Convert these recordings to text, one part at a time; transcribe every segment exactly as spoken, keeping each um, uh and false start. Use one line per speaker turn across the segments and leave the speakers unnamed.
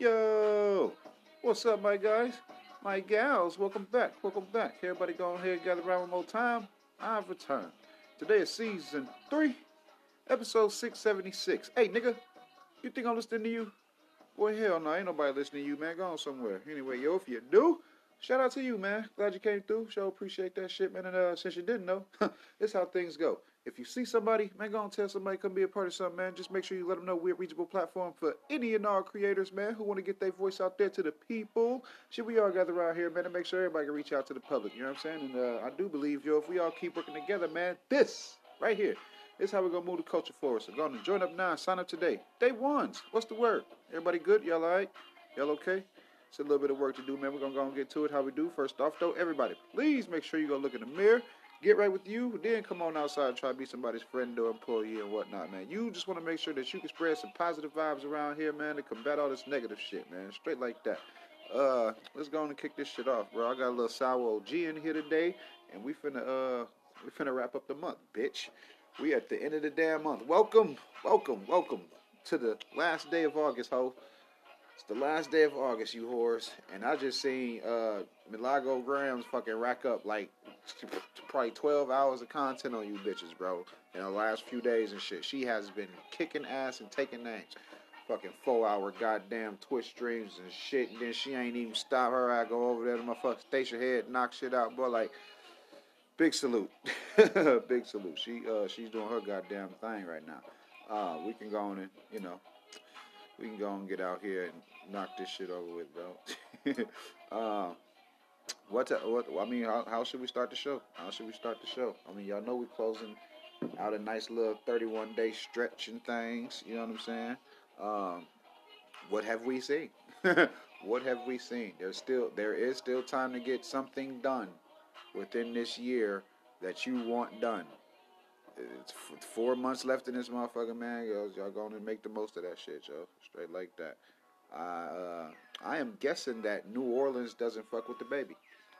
Yo, what's up, my guys? My gals, welcome back, welcome back. Everybody go ahead and gather around one more time. I've returned. Today is season three, episode six seventy-six. Hey, nigga, you think I'm listening to you? Boy, hell no, ain't nobody listening to you, man. Go on somewhere. Anyway, yo, if you do, shout out to you, man. Glad you came through. Sure appreciate that shit, man. And uh, since you didn't know, this how things go. If you see somebody, man, go and tell somebody come be a part of something, man. Just make sure you let them know we're a reachable platform for any and all creators, man, who want to get their voice out there to the people. Shit, we all gather around here, man, to make sure everybody can reach out to the public. You know what I'm saying? And uh, I do believe, yo, if we all keep working together, man, this right here is how we're going to move the culture forward. So go on and join up now. Sign up today. Day ones. What's the word? Everybody good? Y'all all right? Y'all okay? It's a little bit of work to do, man. We're going to go and get to it how we do. First off, though, everybody, please make sure you go look in the mirror. Get right with you, then come on outside and try to be somebody's friend or employee and whatnot, man. You just want to make sure that you can spread some positive vibes around here, man, to combat all this negative shit, man. Straight like that. Uh, let's go on and kick this shit off, bro. I got a little sour O G in here today, and we finna, uh, we finna wrap up the month, bitch. We at the end of the damn month. Welcome, welcome, welcome to the last day of August, ho. It's the last day of August, you whores. And I just seen uh, Milagro Grams fucking rack up like probably twelve hours of content on you bitches, bro. In the last few days and shit. She has been kicking ass and taking names. Fucking four hour goddamn Twitch streams and shit. And then she ain't even stop her. I go over there to my fucking station head, knock shit out, bro. Like, big salute. Big salute. She uh, She's doing her goddamn thing right now. Uh, we can go on and, you know, we can go and get out here and knock this shit over with, bro. uh, what, to, what? I mean, how, how should we start the show? How should we start the show? I mean, y'all know we're closing out a nice little thirty-one day stretch and things. You know what I'm saying? Um, what have we seen? What have we seen? There's still, there is still time to get something done within this year that you want done. It's four months left in this motherfucker, man. Y'all going to make the most of that shit, yo. Straight like that. Uh, uh, I am guessing that New Orleans doesn't fuck with the baby.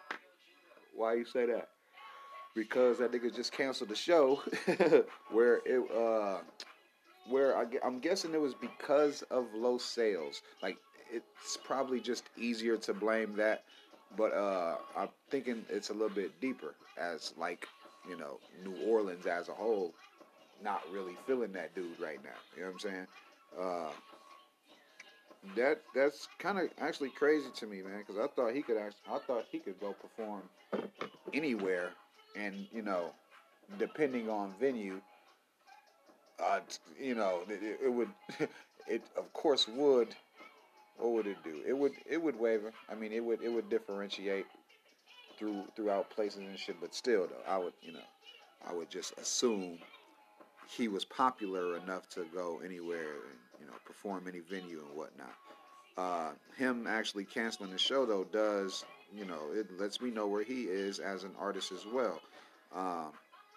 Why you say that? Because that nigga just canceled the show where it, uh, where I, I'm guessing it was because of low sales. Like, it's probably just easier to blame that, but uh, I'm thinking it's a little bit deeper, as like, you know, New Orleans as a whole not really feeling that dude right now. You know what I'm saying? Uh, that that's kind of actually crazy to me, man, because I thought he could actually, I thought he could go perform anywhere, and you know, depending on venue, uh, you know, it, it would, it of course would. What would it do? It would it would waver. I mean, it would it would differentiate through throughout places and shit. But still, though, I would you know, I would just assume he was popular enough to go anywhere and, you know, perform any venue and whatnot. Uh, him actually canceling the show, though, does, you know, it lets me know where he is as an artist as well. Um,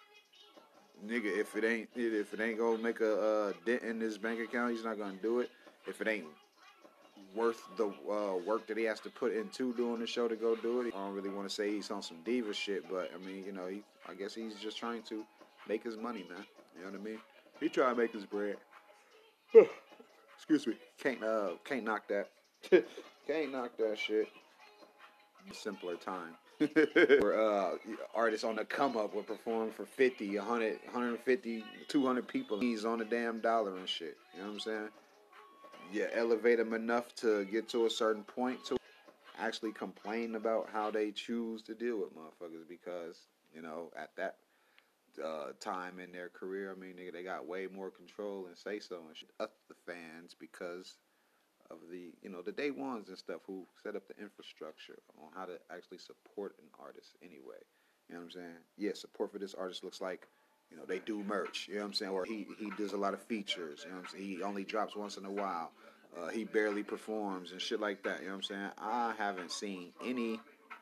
nigga, if it ain't if it ain't gonna make a uh, dent in his bank account, he's not gonna do it. If it ain't worth the uh, work that he has to put into doing the show to go do it, I don't really want to say he's on some diva shit, but I mean, you know, he I guess he's just trying to make his money, man. You know what I mean? He trying to make his bread. Excuse me. Can't uh can't knock that. Can't knock that shit. Simpler time. Where uh artists on the come up would perform for fifty, one hundred, one fifty, two hundred people. He's on a damn dollar and shit. You know what I'm saying? Yeah, elevate them enough to get to a certain point to actually complain about how they choose to deal with motherfuckers, because, you know, at that Uh, time in their career, I mean, nigga, they got way more control and say so and shit. Us, the fans, because of the, you know, the day ones and stuff who set up the infrastructure on how to actually support an artist anyway. You know what I'm saying? Yeah, support for this artist looks like, you know, they do merch, you know what I'm saying? Or he, he does a lot of features, you know what I'm saying? He only drops once in a while. Uh, he barely performs and shit like that, you know what I'm saying? I haven't seen any...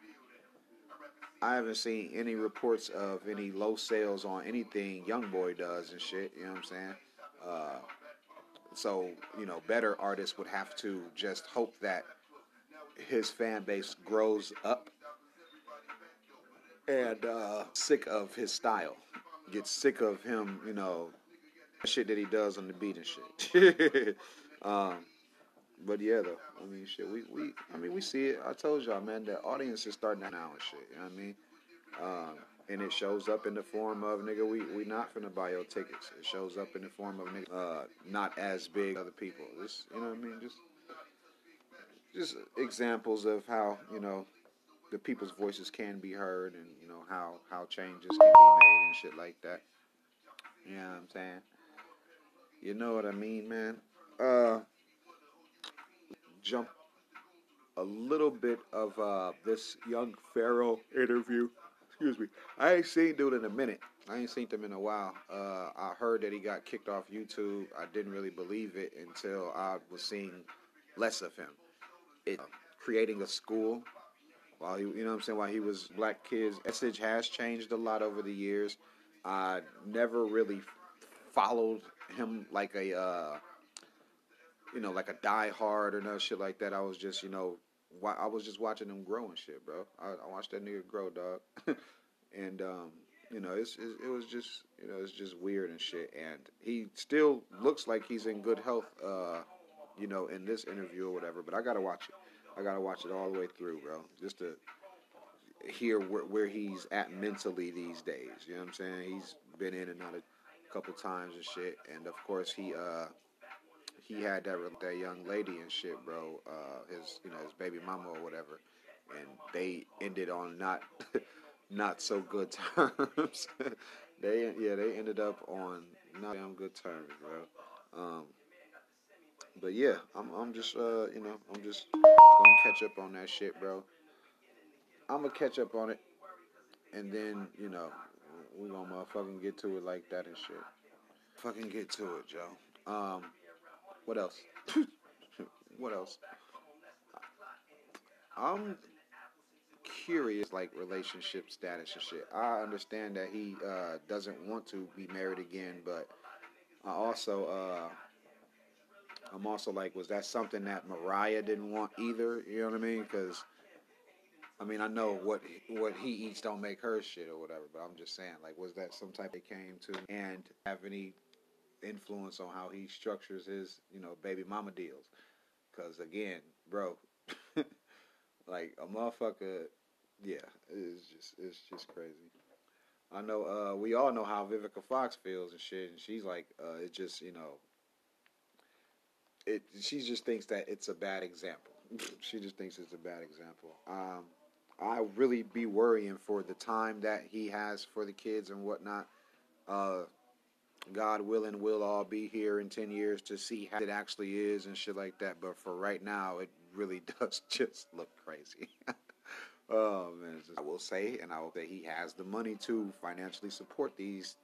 I haven't seen any reports of any low sales on anything YoungBoy does and shit, you know what I'm saying? Uh, so, you know, better artists would have to just hope that his fan base grows up and uh, sick of his style. Gets sick of him, you know, shit that he does on the beat and shit. um, But yeah, though, I mean, shit, we, we, I mean, we see it. I told y'all, man, the audience is starting now and shit. You know what I mean? Um, and it shows up in the form of, nigga, we, we not finna buy your tickets. It shows up in the form of, nigga, uh, not as big as other people. Just, you know what I mean? Just, just examples of how, you know, the people's voices can be heard and, you know, how, how changes can be made and shit like that. You know what I'm saying? You know what I mean, man? Uh, jump a little bit of uh, this young Pharaoh interview. Excuse me. I ain't seen dude in a minute. I ain't seen him in a while. Uh, I heard that he got kicked off YouTube. I didn't really believe it until I was seeing less of him. It uh, creating a school while he, you know what I'm saying, while he was black kids. Message has changed a lot over the years. I never really followed him like a, uh, you know, like a Die Hard or no shit like that. I was just, you know, I was just watching him grow and shit, bro. I, I watched that nigga grow, dog. and, um, you know, it's, it, it was just, you know, it's just weird and shit. And he still looks like he's in good health, uh, you know, in this interview or whatever. But I gotta watch it. I gotta watch it all the way through, bro, just to hear where, where he's at mentally these days. You know what I'm saying? He's been in and out a couple times and shit. And of course, he, uh, he had that that young lady and shit, bro. Uh, his, you know, his baby mama or whatever, and they ended on not, not so good terms. they, yeah, they ended up on not damn good terms, bro. Um, but yeah, I'm, I'm just, uh, you know, I'm just gonna catch up on that shit, bro. I'm gonna catch up on it, and then, you know, we gonna motherfucking get to it like that and shit. Fucking get to it, Joe. Um, what else? What else? I'm curious, like, relationship status and shit. I understand that he uh, doesn't want to be married again, but I also, uh, I'm also like, was that something that Mariah didn't want either? You know what I mean? Because, I mean, I know what what he eats don't make her shit or whatever, but I'm just saying, like, was that some type they came to and have any influence on how he structures his, you know, baby mama deals? Because, again, bro, like, a motherfucker, yeah, it's just, it's just crazy. I know, uh, we all know how Vivica Fox feels and shit, and she's like, uh, it just, you know, it. She just thinks that it's a bad example. She just thinks it's a bad example. Um, I really be worrying for the time that he has for the kids and whatnot. Uh, God willing, we'll all be here in ten years to see how it actually is and shit like that. But for right now, it really does just look crazy. Oh man, just, I will say, and I will say he has the money to financially support these.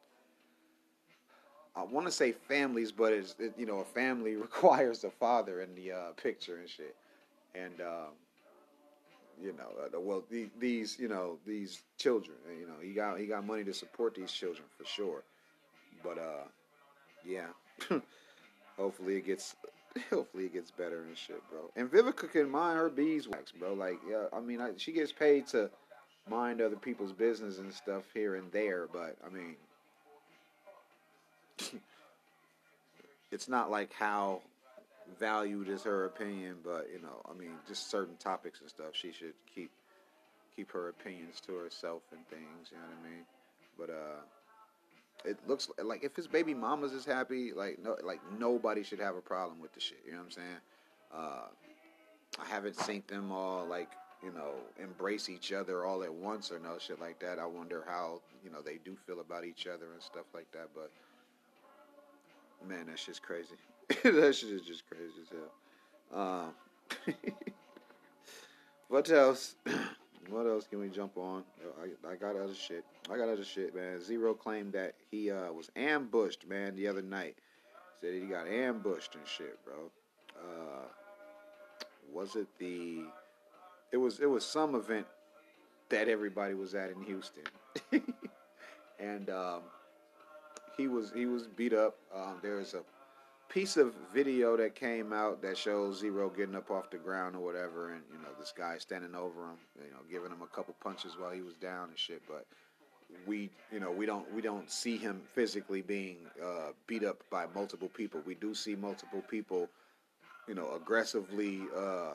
I want to say families, but it's it, you know, a family requires a father in the uh, picture and shit. And um, you know, uh, well, the, these you know these children, you know, he got he got money to support these children for sure. But uh, yeah, hopefully it gets. Hopefully it gets better and shit, bro. And Vivica can mind her beeswax, bro. Like, yeah, I mean, I, she gets paid to mind other people's business and stuff here and there, but I mean, it's not like how valued is her opinion, but you know, I mean, just certain topics and stuff, she should keep keep her opinions to herself and things. You know what I mean? But uh. It looks like if his baby mamas is happy, like no, like nobody should have a problem with the shit. You know what I'm saying? Uh, I haven't seen them all like you know embrace each other all at once or no shit like that. I wonder how you know they do feel about each other and stuff like that. But man, that shit's crazy. That shit is just crazy as hell. Um, what else? What else can we jump on? I, I got other shit. I got other shit, man. Zero claimed that he uh, was ambushed, man, the other night. Said he got ambushed and shit, bro. Uh, was it the? It was it was some event that everybody was at in Houston, and um, he was he was beat up. Um, there's a piece of video that came out that shows Zero getting up off the ground or whatever, and you know this guy standing over him, you know, giving him a couple punches while he was down and shit. But we, you know, we don't we don't see him physically being uh, beat up by multiple people. We do see multiple people you know, aggressively uh,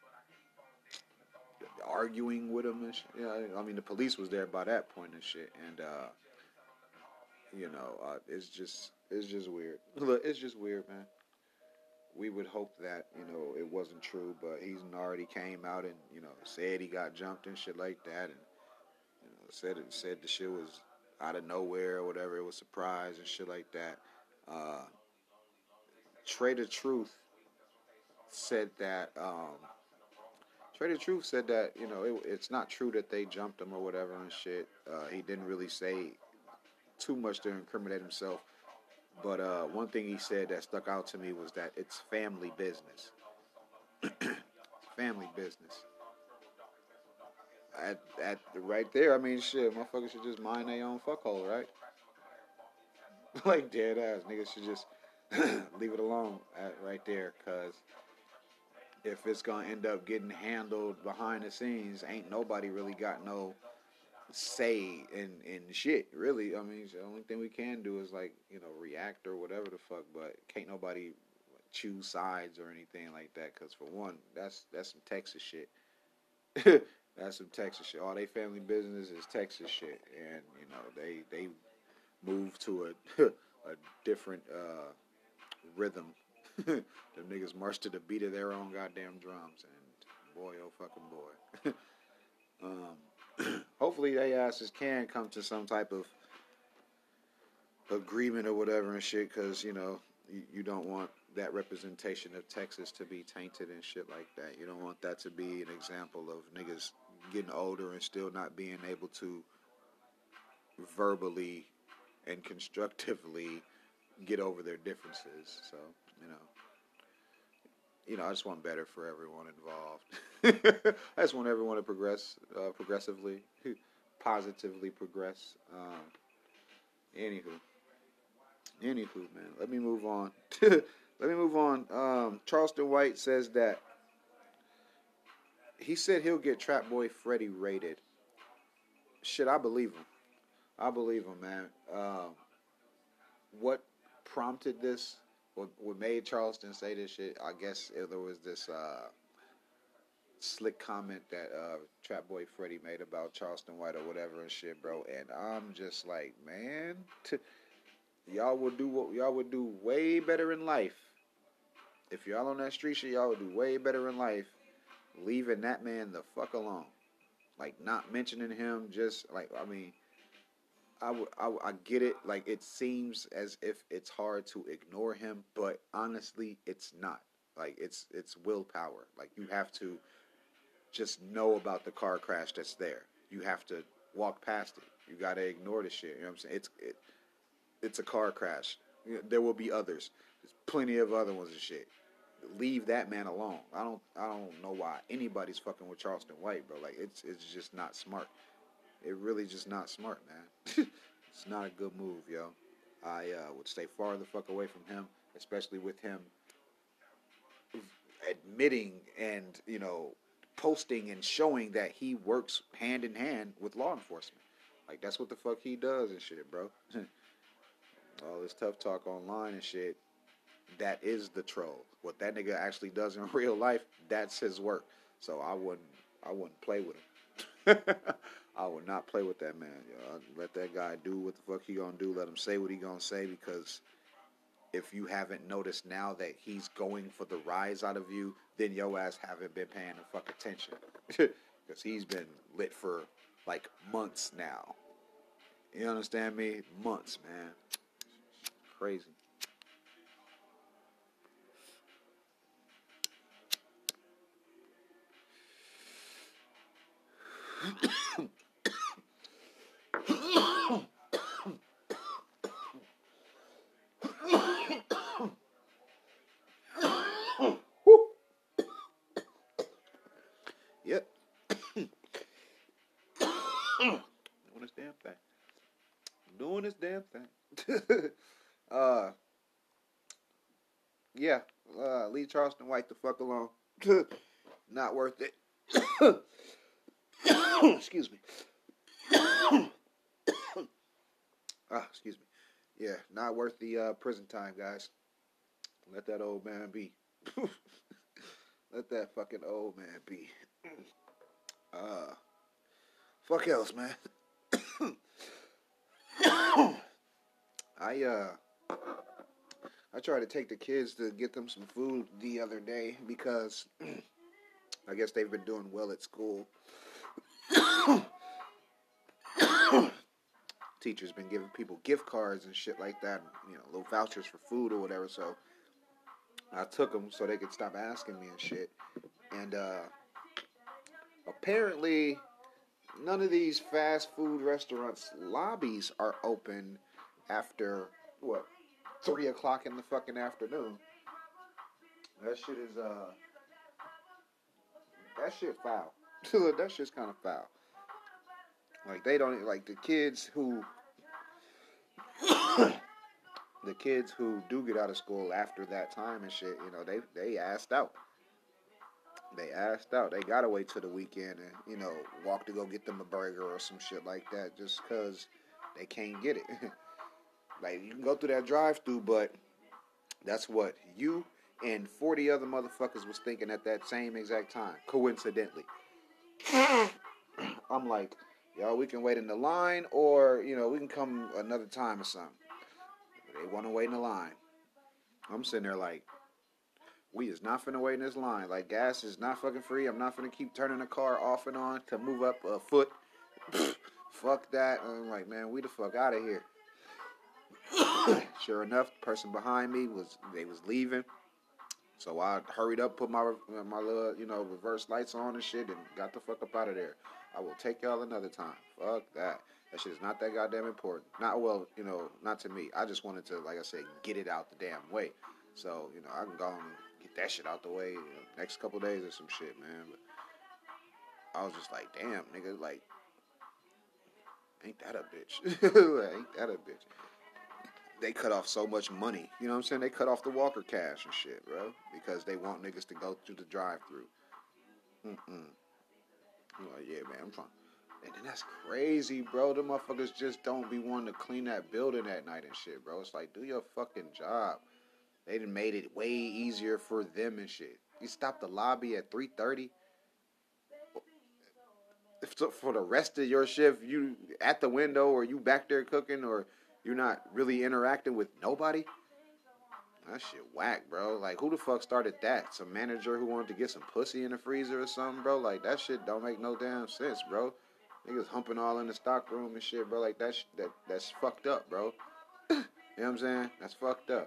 arguing with him and shit. Yeah, I mean, the police was there by that point and shit, and uh, you know, uh, it's just it's just weird. Look, it's just weird, man. We would hope that, you know, it wasn't true, but he's already came out and, you know, said he got jumped and shit like that, and you know, said it said the shit was out of nowhere or whatever. It was a surprise and shit like that. Uh, Trader Truth said that. Um, Trader Truth said that, you know, it, it's not true that they jumped him or whatever and shit. Uh, he didn't really say too much to incriminate himself. But uh, one thing he said that stuck out to me was that it's family business. Family business. At, at right there, I mean, shit, motherfuckers should just mind their own fuckhole, right? Like, dead ass. Niggas should just leave it alone at, right there, because if it's going to end up getting handled behind the scenes, ain't nobody really got no say in, in shit, really. I mean, the only thing we can do is, like, you know, react or whatever the fuck, but can't nobody choose sides or anything like that, because for one, that's that's some Texas shit. That's some Texas shit. All they family business is Texas shit, and, you know, they they move to a a different uh, rhythm. Them niggas march to the beat of their own goddamn drums, and boy, oh fucking boy. um, hopefully they asses can come to some type of agreement or whatever and shit, because, you know, you, you don't want that representation of Texas to be tainted and shit like that. You don't want that to be an example of niggas getting older and still not being able to verbally and constructively get over their differences. So, you know, you know, I just want better for everyone involved. I just want everyone to progress, uh, progressively, positively progress. Um, anywho, anywho, man, let me move on. Let me move on. Um, Charleston White says that he said he'll get Trap Boy Freddy rated. Shit, I believe him. I believe him, man. Um, what prompted this, what, what made Charleston say this shit, I guess there was this uh, slick comment that uh, Trap Boy Freddy made about Charleston White or whatever and shit, bro. And I'm just like, man, t- y'all would do what y'all would do way better in life. If y'all on that street shit, y'all would do way better in life leaving that man the fuck alone. Like, not mentioning him, just, like, I mean, I, w- I, w- I get it. Like, it seems as if it's hard to ignore him, but honestly, it's not. Like, it's it's willpower. Like, you have to just know about the car crash that's there. You have to walk past it. You got to ignore the shit. You know what I'm saying? It's it, it's a car crash. There will be others. There's plenty of other ones and shit. Leave that man alone. I don't I don't know why anybody's fucking with Charleston White, bro. Like, it's it's just not smart. It really just not smart, man. It's not a good move, yo. I uh, would stay far the fuck away from him, especially with him admitting and, you know, posting and showing that he works hand in hand with law enforcement. Like, that's what the fuck he does and shit, bro. All this tough talk online and shit, that is the troll. What that nigga actually does in real life, that's his work. So I wouldn't, I wouldn't play with him. I would not play with that man. Yo. I'd let that guy do what the fuck he gonna do. Let him say what he gonna say, because if you haven't noticed now that he's going for the rise out of you, then your ass haven't been paying the fuck attention. Because he's been lit for like months now. You understand me? Months, man. Crazy. Yep. Doing this damn thing. Doing this damn thing. uh, yeah. Uh, leave Charleston White the fuck alone. Not worth it. Excuse me. Ah, excuse me. Yeah, not worth the uh, prison time, guys. Let that old man be. Let that fucking old man be. Uh, fuck else, man. I uh, I tried to take the kids to get them some food the other day because I guess they've been doing well at school. Teachers been giving people gift cards and shit like that, you know, little vouchers for food or whatever. So I took them so they could stop asking me and shit. And uh, apparently, none of these fast food restaurants' lobbies are open after, what, three o'clock in the fucking afternoon. That shit is, uh, that shit foul. That shit's kind of foul. Like, they don't, like, the kids who, the kids who do get out of school after that time and shit, you know, they, they asked out. They asked out. They gotta wait till the weekend and, you know, walk to go get them a burger or some shit like that just because they can't get it. Like, you can go through that drive-thru, but that's what you and forty other motherfuckers was thinking at that same exact time, coincidentally. I'm like, yo, we can wait in the line or, you know, we can come another time or something. They want to wait in the line. I'm sitting there like, we is not finna wait in this line. Like, gas is not fucking free. I'm not finna keep turning the car off and on to move up a foot. Fuck that. I'm like, man, we the fuck out of here. Sure enough, the person behind me was, they was leaving. So I hurried up, put my my little, you know, reverse lights on and shit, and got the fuck up out of there. I will take y'all another time. Fuck that. That shit is not that goddamn important. Not, well, you know, not to me. I just wanted to, like I said, get it out the damn way. So, you know, I can go and get that shit out the way, you know, next couple days or some shit, man. But I was just like, damn, nigga, like, ain't that a bitch? Ain't that a bitch? They cut off so much money. You know what I'm saying? They cut off the Walker cash and shit, bro. Because they want niggas to go through the drive-thru. Mm-mm. I'm like, yeah, man, I'm trying. And then that's crazy, bro. The motherfuckers just don't be wanting to clean that building at night and shit, bro. It's like, do your fucking job. They done made it way easier for them and shit. You stop the lobby at three thirty. For the rest of your shift, you at the window or you back there cooking or you're not really interacting with nobody. That shit whack, bro. Like, who the fuck started that? Some manager who wanted to get some pussy in the freezer or something, bro? Like, that shit don't make no damn sense, bro. Niggas humping all in the stock room and shit, bro. Like, that sh- that that's fucked up, bro. You know what I'm saying? That's fucked up.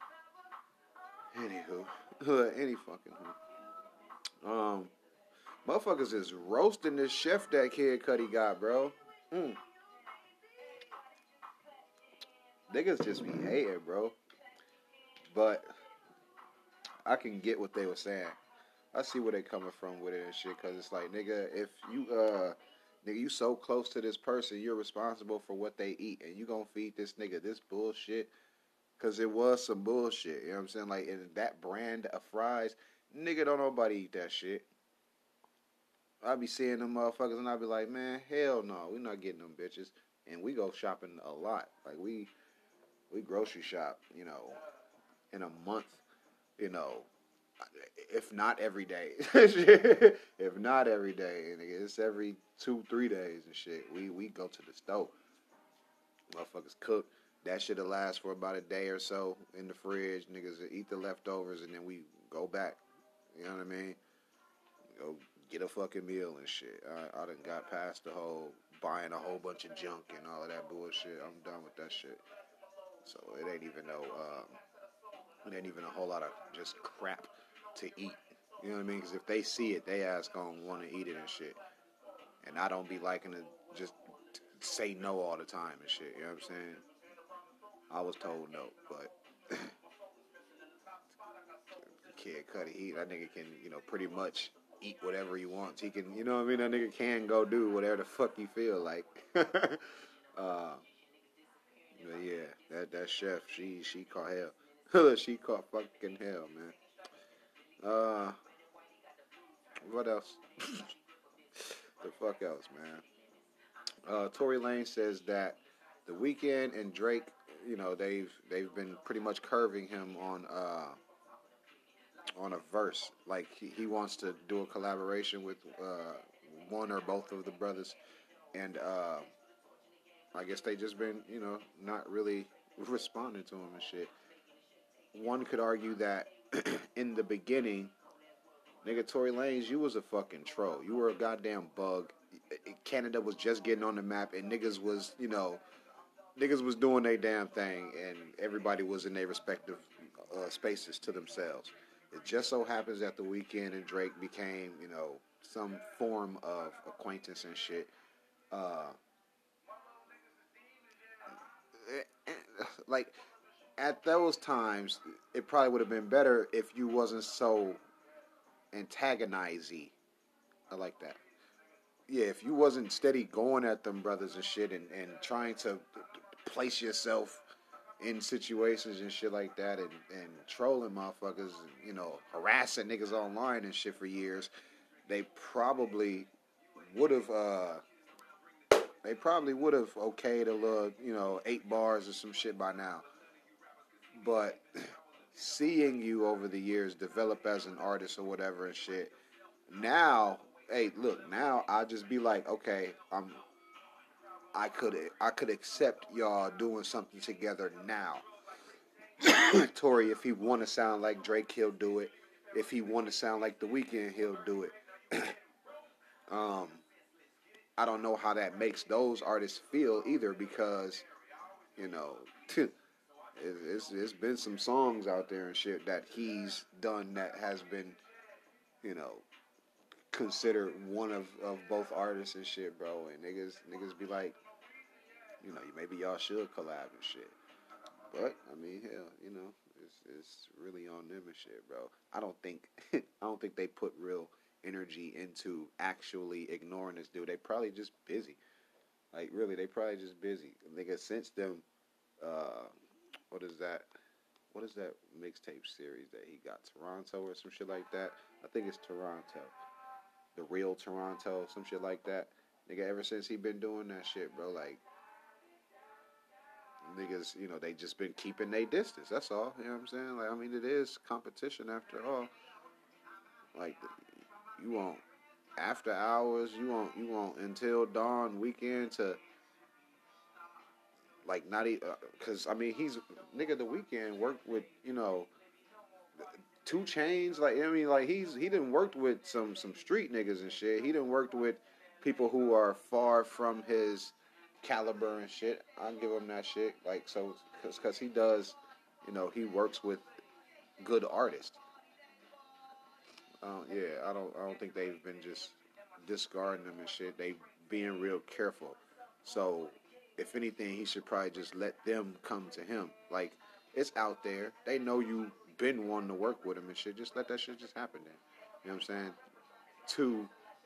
Anywho. Any fucking who. Um, motherfuckers is roasting this chef that Kid Cudi got, bro. Mm. Niggas just be hating, bro. But I can get what they were saying. I see where they coming from with it and shit. Cause it's like, nigga, if you uh, nigga, you so close to this person, you're responsible for what they eat, and you gonna feed this nigga this bullshit. Cause it was some bullshit. You know what I'm saying? Like, in that brand of fries, nigga, don't nobody eat that shit. I be seeing them motherfuckers, and I be like, man, hell no, we not getting them bitches. And we go shopping a lot. Like, we we grocery shop, you know, in a month, you know, if not every day. If not every day. And it's every two, three days and shit. We we go to the stove. Motherfuckers cook. That shit'll last for about a day or so in the fridge. Niggas will eat the leftovers and then we go back. You know what I mean? Go get a fucking meal and shit. I, I done got past the whole buying a whole bunch of junk and all of that bullshit. I'm done with that shit. So it ain't even no, um, it ain't even a whole lot of just crap to eat. You know what I mean? Because if they see it, they ass gonna want to eat it and shit. And I don't be liking to just say no all the time and shit. You know what I'm saying? I was told no, but Kid Cudi, he, that nigga can, you know, pretty much eat whatever he wants. He can, you know what I mean? That nigga can go do whatever the fuck he feel like. uh, but yeah, that that chef, she she caught hell. She caught fucking hell, man. Uh, what else? The fuck else, man? Uh, Tory Lanez says that The Weeknd and Drake, you know, they've they've been pretty much curving him on uh on a verse. Like he, he wants to do a collaboration with uh, one or both of the brothers, and uh, I guess they just been you know not really responding to him and shit. One could argue that in the beginning, nigga, Tory Lanez, you was a fucking troll. You were a goddamn bug. Canada was just getting on the map, and niggas was, you know, niggas was doing their damn thing, and everybody was in their respective uh, spaces to themselves. It just so happens that The Weeknd and Drake became, you know, some form of acquaintance and shit. Uh, like, at those times, it probably would have been better if you wasn't so antagonizing. I like that. Yeah, if you wasn't steady going at them brothers and shit and, and trying to place yourself in situations and shit like that and, and trolling motherfuckers, you know, harassing niggas online and shit for years, they probably would have, uh, they probably would have okayed a little, you know, eight bars or some shit by now. But seeing you over the years develop as an artist or whatever and shit, now, hey, look, now I just be like, okay, I'm, I could, I could accept y'all doing something together now. Tory, if he want to sound like Drake, he'll do it. If he want to sound like The Weeknd, he'll do it. um, I don't know how that makes those artists feel either, because, you know, it's, it's been some songs out there and shit that he's done that has been, you know, considered one of, of both artists and shit, bro. And niggas niggas be like, you know, maybe y'all should collab and shit. But I mean, hell, you know, it's it's really on them and shit, bro. I don't think I don't think they put real energy into actually ignoring this dude. They probably just busy. Like really, they probably just busy. Nigga, since them, uh, what is that? What is that mixtape series that he got? Toronto or some shit like that? I think it's Toronto. The Real Toronto, some shit like that. Nigga, ever since he been doing that shit, bro, like, niggas, you know, they just been keeping their distance. That's all. You know what I'm saying? Like, I mean, it is competition after all. Like, you want after hours, you want you want Until Dawn, Weekend to, like, not even, because, I mean, he's, nigga, The Weeknd worked with, you know, two Chainz, like, I mean, like, he's, he done worked with some, some street niggas and shit. He done worked with people who are far from his caliber and shit. I'll give him that shit. Like, so, cause, cause he does, you know, he works with good artists. Uh, yeah, I don't, I don't think they've been just discarding them and shit. They being real careful. So, if anything, he should probably just let them come to him. Like, it's out there. They know you been wanting to work with him and shit. Just let that shit just happen then. You know what I'm saying? To,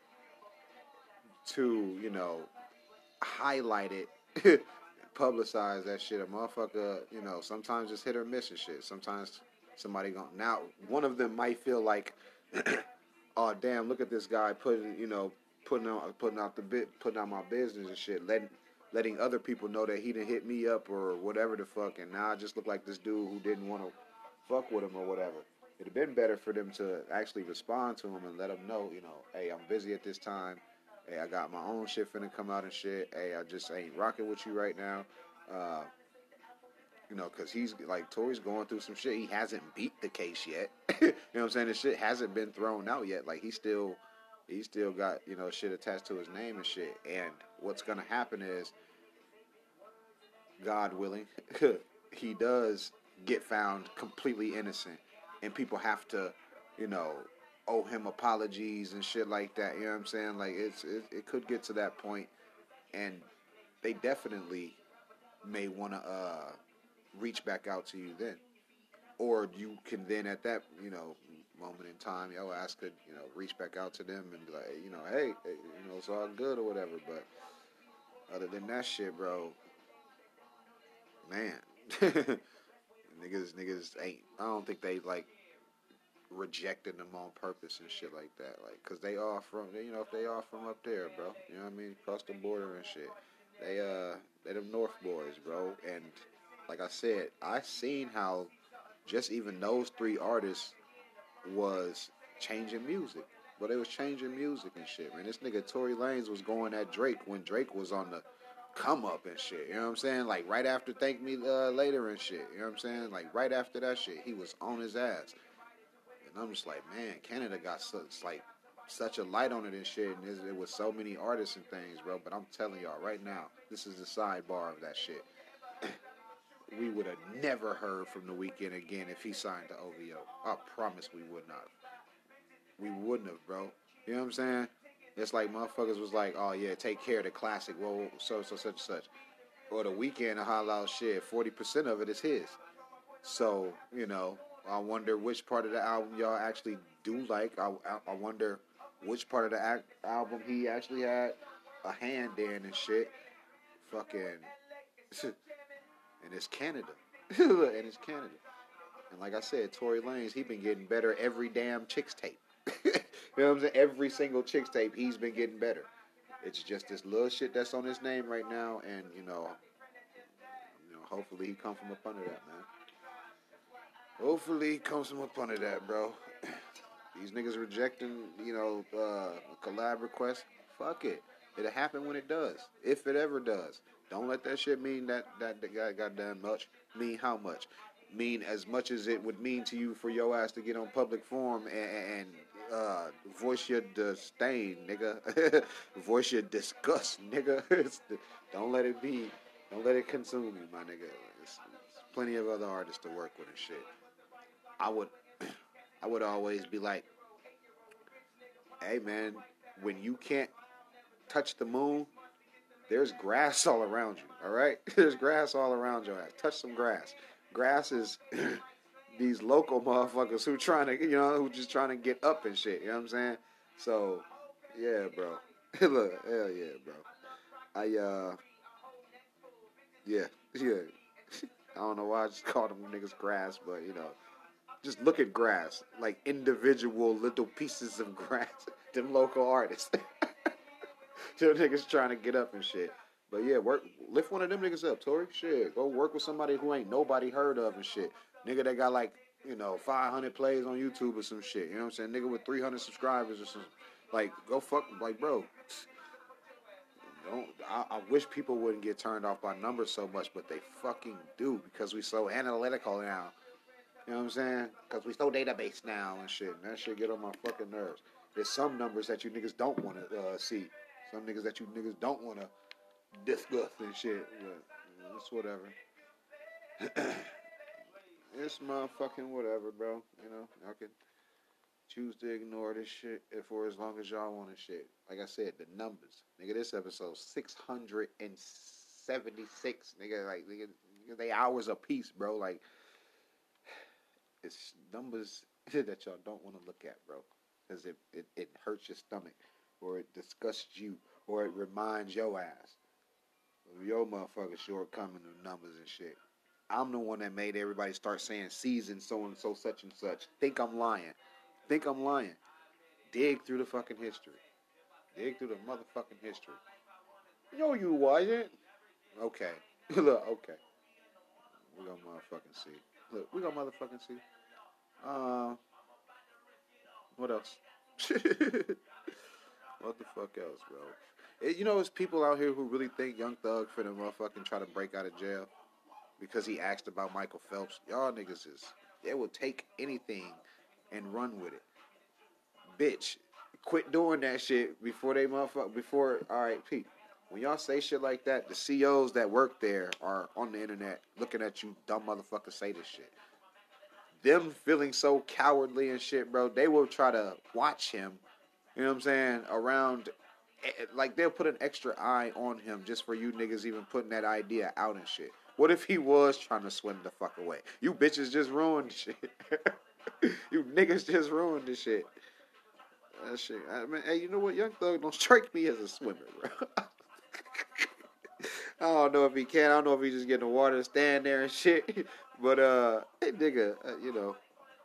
to, you know, highlight it, publicize that shit. A motherfucker, you know, sometimes it's hit or miss and shit. Sometimes somebody going now one of them might feel like, oh damn, look at this guy putting, you know, putting out putting out the bit putting out my business and shit, letting letting other people know that he didn't hit me up or whatever the fuck, and now I just look like this dude who didn't want to fuck with him or whatever. It'd have been better for them to actually respond to him and let him know, you know, hey, I'm busy at this time. Hey, I got my own shit finna come out and shit. Hey, I just ain't rocking with you right now. Uh, you know, because he's, like, Tory's going through some shit. He hasn't beat the case yet. You know what I'm saying? The shit hasn't been thrown out yet. Like, he still, he still got, you know, shit attached to his name and shit. And what's going to happen is, God willing, he does get found completely innocent. And people have to, you know, owe him apologies and shit like that. You know what I'm saying? Like, it's it, it could get to that point, and they definitely may want to uh, reach back out to you then. Or you can then at that, you know, moment in time, yo, ask could, you know, reach back out to them and be like, you know, hey, hey, you know, it's all good or whatever. But other than that shit, bro, man, niggas, niggas ain't, I don't think they, like, rejecting them on purpose and shit like that, like, cause they are from, you know, if they are from up there, bro, you know what I mean, across the border and shit, they, uh, they them North boys, bro, and, like I said, I seen how just even those three artists was changing music. But they was changing music and shit, man. This nigga Tory Lanez was going at Drake when Drake was on the come up and shit. You know what I'm saying? Like right after Thank Me uh, Later and shit. You know what I'm saying? Like right after that shit, he was on his ass. And I'm just like, man, Canada got such like such a light on it and shit. And it was so many artists and things, bro. But I'm telling y'all right now, this is the sidebar of that shit. We would have never heard from The Weeknd again if he signed to O V O. I promise we would not. We wouldn't have, bro. You know what I'm saying? It's like motherfuckers was like, oh yeah, take care of the classic, well, so, so, such and such. Or The Weeknd, a holla out shit, forty percent of it is his. So, you know, I wonder which part of the album y'all actually do like. I, I, I wonder which part of the act, album he actually had a hand in and shit. Fucking, and it's Canada. And it's Canada. And like I said, Tory Lanez, he been getting better every damn Chicks tape. You know what I'm saying? Every single Chicks tape, he's been getting better. It's just this little shit that's on his name right now, and you know, you know, hopefully he comes from up under that, man. Hopefully he comes from up under that, bro. These niggas rejecting, you know, uh, a collab request. Fuck it. It'll happen when it does, if it ever does. Don't let that shit mean that that the guy got done much. Mean how much? Mean as much as it would mean to you for your ass to get on public forum and, and uh, voice your disdain, nigga. Voice your disgust, nigga. Don't let it be. Don't let it consume you, my nigga. There's plenty of other artists to work with and shit. I would, I would always be like, hey man, when you can't touch the moon, there's grass all around you. All right, there's grass all around your ass. Touch some grass. Grass is these local motherfuckers who trying to, you know, who just trying to get up and shit. You know what I'm saying? So, yeah, bro. Look, hell yeah, bro. I, uh, yeah, yeah. I don't know why I just called them niggas grass, but, you know, just look at grass. Like individual little pieces of grass. Them local artists. Them niggas trying to get up and shit. But yeah, work, lift one of them niggas up, Tory. Shit, go work with somebody who ain't nobody heard of and shit. Nigga that got like, you know, five hundred plays on YouTube or some shit. You know what I'm saying? Nigga with three hundred subscribers or some. Like, go fuck, like, bro. Don't, I, I wish people wouldn't get turned off by numbers so much, but they fucking do because we so analytical now. You know what I'm saying? Because we so database now and shit. And that shit get on my fucking nerves. There's some numbers that you niggas don't want to uh, see. Some niggas that you niggas don't want to discuss and shit. But you know, it's whatever. It's motherfucking whatever, bro. You know, I can choose to ignore this shit for as long as y'all want and shit. Like I said, the numbers. Nigga, this episode six hundred seventy-six. Nigga, like, nigga, they hours a piece, bro. Like, it's numbers that y'all don't want to look at, bro. Because it, it, it hurts your stomach. Or it disgusts you. Or it reminds your ass of your motherfucking shortcoming of numbers and shit. I'm the one that made everybody start saying season so-and-so, such and such. Think I'm lying. Think I'm lying. Dig through the fucking history. Dig through the motherfucking history. No, you wasn't. Okay. Look, okay. We gonna motherfucking see. Look, we gonna motherfucking see. Uh, what else? What the fuck else, bro? It, you know, there's people out here who really think Young Thug finna motherfucking try to break out of jail because he asked about Michael Phelps. Y'all niggas is, they will take anything and run with it. Bitch, quit doing that shit before they motherfucker, before, alright, Pete. When y'all say shit like that, the C Os that work there are on the internet looking at you dumb motherfuckers say this shit. Them feeling so cowardly and shit, bro, they will try to watch him, you know what I'm saying, around, like they'll put an extra eye on him just for you niggas even putting that idea out and shit. What if he was trying to swim the fuck away? You bitches just ruined the shit. You niggas just ruined the shit. That shit. I mean, hey, you know what? Young Thug don't strike me as a swimmer, bro. I don't know if he can. I don't know if he just get in the water and stand there and shit. But, uh, hey, nigga, uh, you know.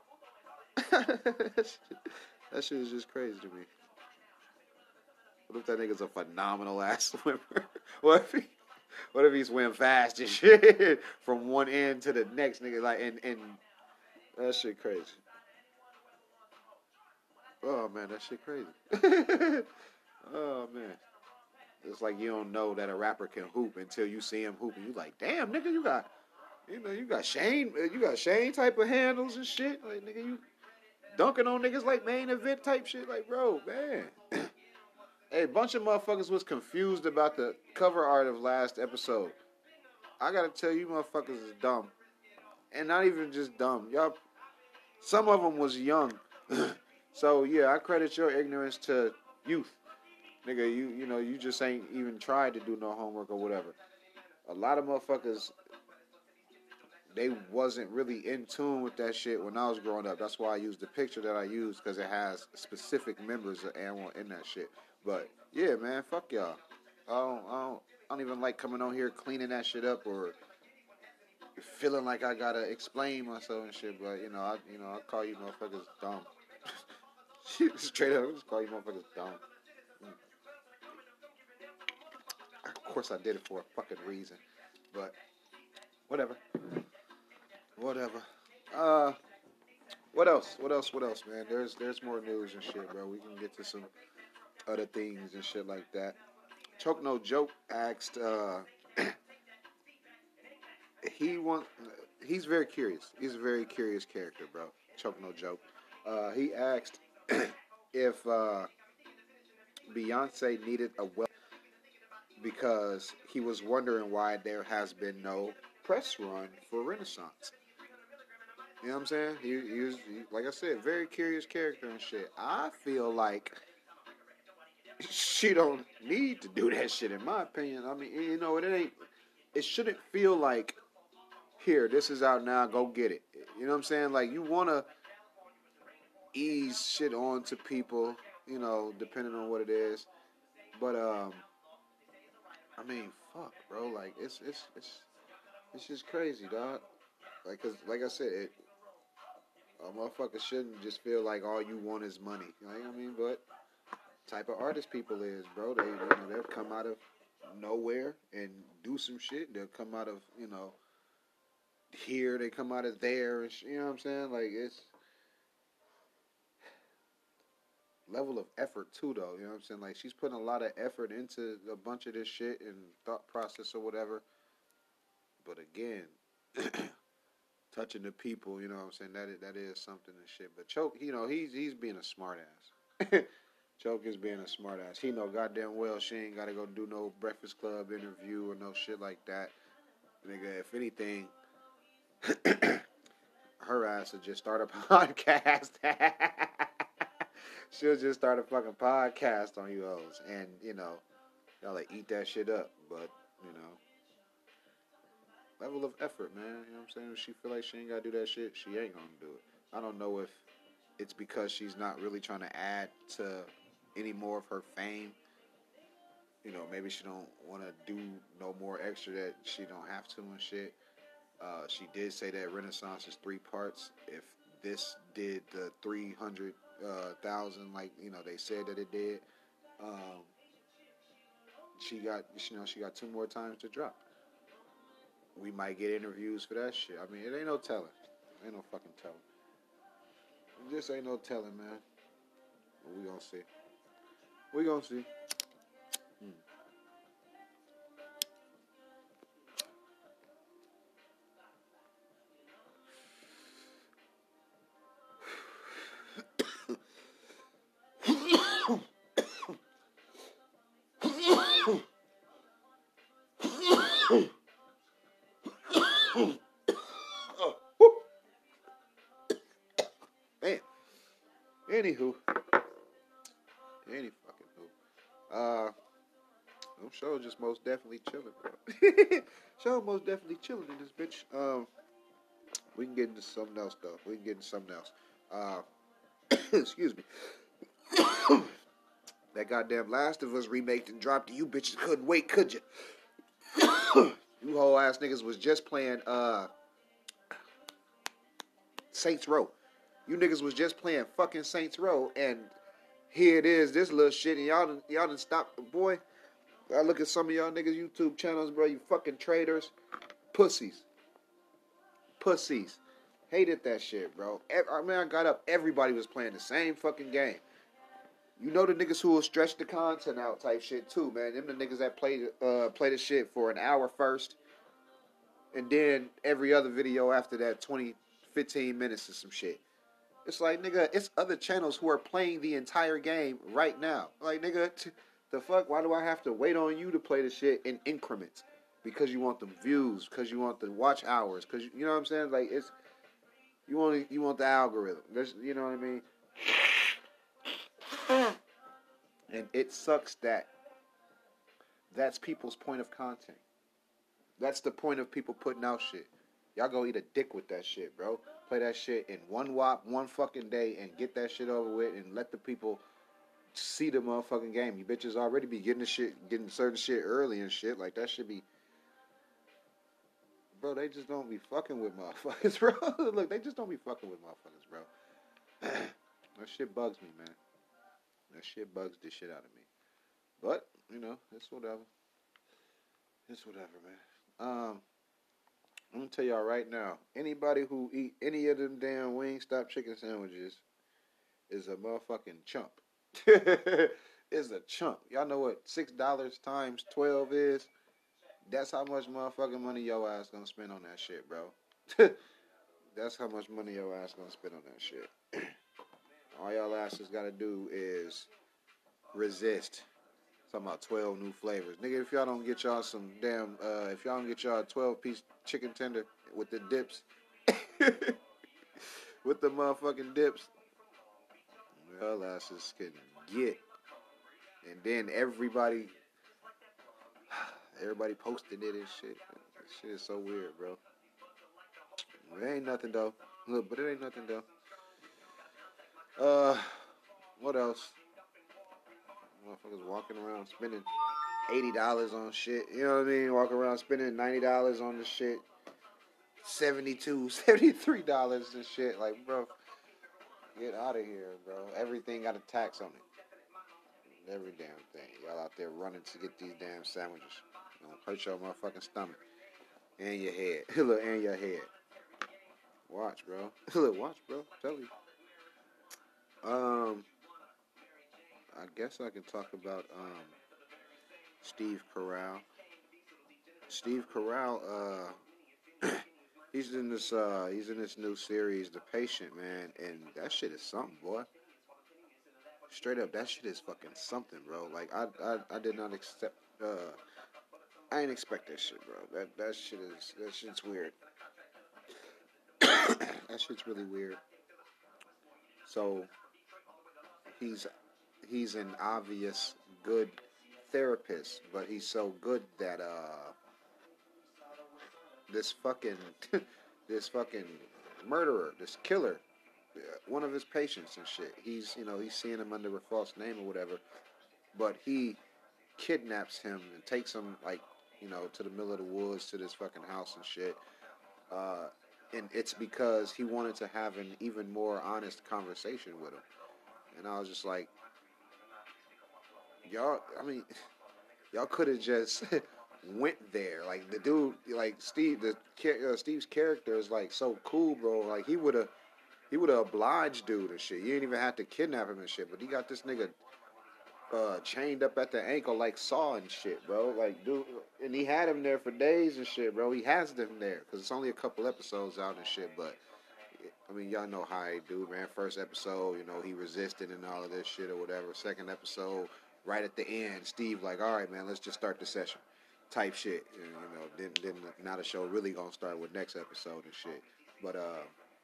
That shit is just crazy to me. What if that nigga's a phenomenal ass swimmer? What if he, what if he swim fast and shit from one end to the next, nigga? Like, and, and that shit crazy. Oh man, that shit crazy. Oh man. It's like you don't know that a rapper can hoop until you see him hooping. You like, damn, nigga, you got, you know, you got Shane, you got Shane type of handles and shit. Like, nigga, you dunking on niggas like main event type shit. Like, bro, man. Hey, a bunch of motherfuckers was confused about the cover art of last episode. I gotta tell you, motherfuckers is dumb, and not even just dumb. Y'all, some of them was young. So yeah, I credit your ignorance to youth. Nigga, you you know, you just ain't even tried to do no homework or whatever. A lot of motherfuckers, they wasn't really in tune with that shit when I was growing up. That's why I used the picture that I used, because it has specific members of Animal in that shit. But yeah, man, fuck y'all. I don't, I don't, I don't even like coming on here cleaning that shit up or feeling like I gotta explain myself and shit. But you know, I you know I call you motherfuckers dumb. Straight up, I just call you motherfuckers dumb. Of course, I did it for a fucking reason, but whatever, whatever. Uh, what else? What else? What else, man? There's there's more news and shit, bro. We can get to some other things and shit like that. Choke No Joke asked. Uh, he want. He's very curious. He's a very curious character, bro. Choke No Joke. Uh, he asked if uh, Beyonce needed a well. Because he was wondering why there has been no press run for Renaissance. You know what I'm saying? He, he was, he, like I said, very curious character and shit. I feel like she don't need to do that shit, in my opinion. I mean, you know, it ain't. It shouldn't feel like, here, this is out now, go get it. You know what I'm saying? Like, you want to ease shit on to people, you know, depending on what it is. But, um... I mean, fuck, bro. Like, it's it's it's it's just crazy, dog. Like, cause like I said, it, a motherfucker shouldn't just feel like all you want is money. You know what I mean? But type of artist people is, bro. They you know they'll come out of nowhere and do some shit. They'll come out of you know here. They come out of there, and sh- you know what I'm saying? Like it's level of effort too, though. You know what I'm saying? Like she's putting a lot of effort into a bunch of this shit and thought process or whatever. But again, touching the people, you know what I'm saying? That is, that is something and shit. But Choke, you know, he's he's being a smart ass. Choke is being a smart ass. He know goddamn well she ain't got to go do no Breakfast Club interview or no shit like that. Nigga, if anything, her ass would just start a podcast. She'll just start a fucking podcast on you hoes. And, you know, y'all like eat that shit up. But, you know, level of effort, man. You know what I'm saying? If she feel like she ain't got to do that shit, she ain't going to do it. I don't know if it's because she's not really trying to add to any more of her fame. You know, maybe she don't want to do no more extra that she don't have to and shit. Uh, she did say that Renaissance is three parts. If this did the three hundred thousand, like, you know, they said that it did, um, she got, you know, she got two more times to drop. We might get interviews for that shit. I mean, it ain't no telling. Ain't no fucking telling. It just ain't no telling, man. But we gonna see. We gonna see. Hmm. Oh, man. Anywho. Any fucking who. Uh, I'm sure just most definitely chilling, bro. Show most definitely chilling in this bitch. Um, we can get into something else, though. We can get into something else. Uh, excuse me. That goddamn Last of Us remake and dropped. You bitches couldn't wait, could you? You whole ass niggas was just playing uh Saints Row. You niggas was just playing fucking Saints Row, and here it is, this little shit, and y'all done, y'all done stopped. Boy, I look at some of y'all niggas YouTube channels, bro. You fucking traitors, pussies, pussies. Hated that shit, bro. I mean, I got up. Everybody was playing the same fucking game. You know the niggas who will stretch the content out type shit too, man. Them the niggas that play uh play the shit for an hour first, and then every other video after that twenty, fifteen minutes or some shit. It's like, nigga, it's other channels who are playing the entire game right now. Like, nigga, t- the fuck? Why do I have to wait on you to play the shit in increments? Because you want the views, because you want the watch hours, because you know what I'm saying? Like, it's you want you want the algorithm. There's, you know what I mean? And it sucks that that's people's point of content. That's the point of people putting out shit. Y'all go eat a dick with that shit, bro. Play that shit in one whop, one fucking day, and get that shit over with, and let the people see the motherfucking game. You bitches already be getting the shit, getting certain shit early and shit. Like, that should be... Bro, they just don't be fucking with motherfuckers, bro. Look, they just don't be fucking with motherfuckers, bro. That shit bugs me, man. That shit bugs the shit out of me. But, you know, it's whatever. It's whatever, man. Um, I'm gonna tell y'all right now, anybody who eat any of them damn Wingstop chicken sandwiches is a motherfucking chump. Is a chump. Y'all know what six dollars times twelve is? That's how much motherfucking money your ass gonna spend on that shit, bro. That's how much money your ass gonna spend on that shit. All y'all asses gotta do is resist. Talking about twelve new flavors. Nigga, if y'all don't get y'all some damn, uh, if y'all don't get y'all a twelve piece chicken tender with the dips, with the motherfucking dips, y'all asses can get. And then everybody, everybody posted it and shit. That shit is so weird, bro. It ain't nothing, though. Look, but it ain't nothing, though. Uh, what else? Motherfuckers walking around spending eighty dollars on shit. You know what I mean? Walking around spending ninety dollars on the shit. seventy-two dollars, seventy-three dollars and shit. Like, bro, get out of here, bro. Everything got a tax on it. Every damn thing. Y'all out there running to get these damn sandwiches. Don't hurt your motherfucking stomach. And your head. Look, and your head. Watch, bro. Look, watch, bro. Tell you. Um... I guess I can talk about um, Steve Carell. Steve Carell, uh, he's in this uh, he's in this new series, The Patient, man, and that shit is something, boy. Straight up, that shit is fucking something, bro. Like I, I, I did not accept. Uh, I didn't expect that shit, bro. That that shit is that shit's weird. That shit's really weird. So he's. He's an obvious good therapist, but he's so good that uh, this fucking this fucking murderer, this killer, one of his patients and shit. He's you know he's seeing him under a false name or whatever, but he kidnaps him and takes him like you know to the middle of the woods to this fucking house and shit. Uh, and it's because he wanted to have an even more honest conversation with him, and I was just like. Y'all, I mean, y'all could have just went there. Like the dude, like Steve, the uh, Steve's character is like so cool, bro. Like he would have, he would have obliged dude and shit. You ain't even have to kidnap him and shit. But he got this nigga uh, chained up at the ankle like Saw and shit, bro. Like dude, and he had him there for days and shit, bro. He has them there because it's only a couple episodes out and shit, but. I mean, y'all know how he do, man. First episode, you know, he resisted and all of this shit or whatever. Second episode, right at the end, Steve like, all right, man, let's just start the session, type shit. And, you know, then then now the show really gonna start with next episode and shit. But uh,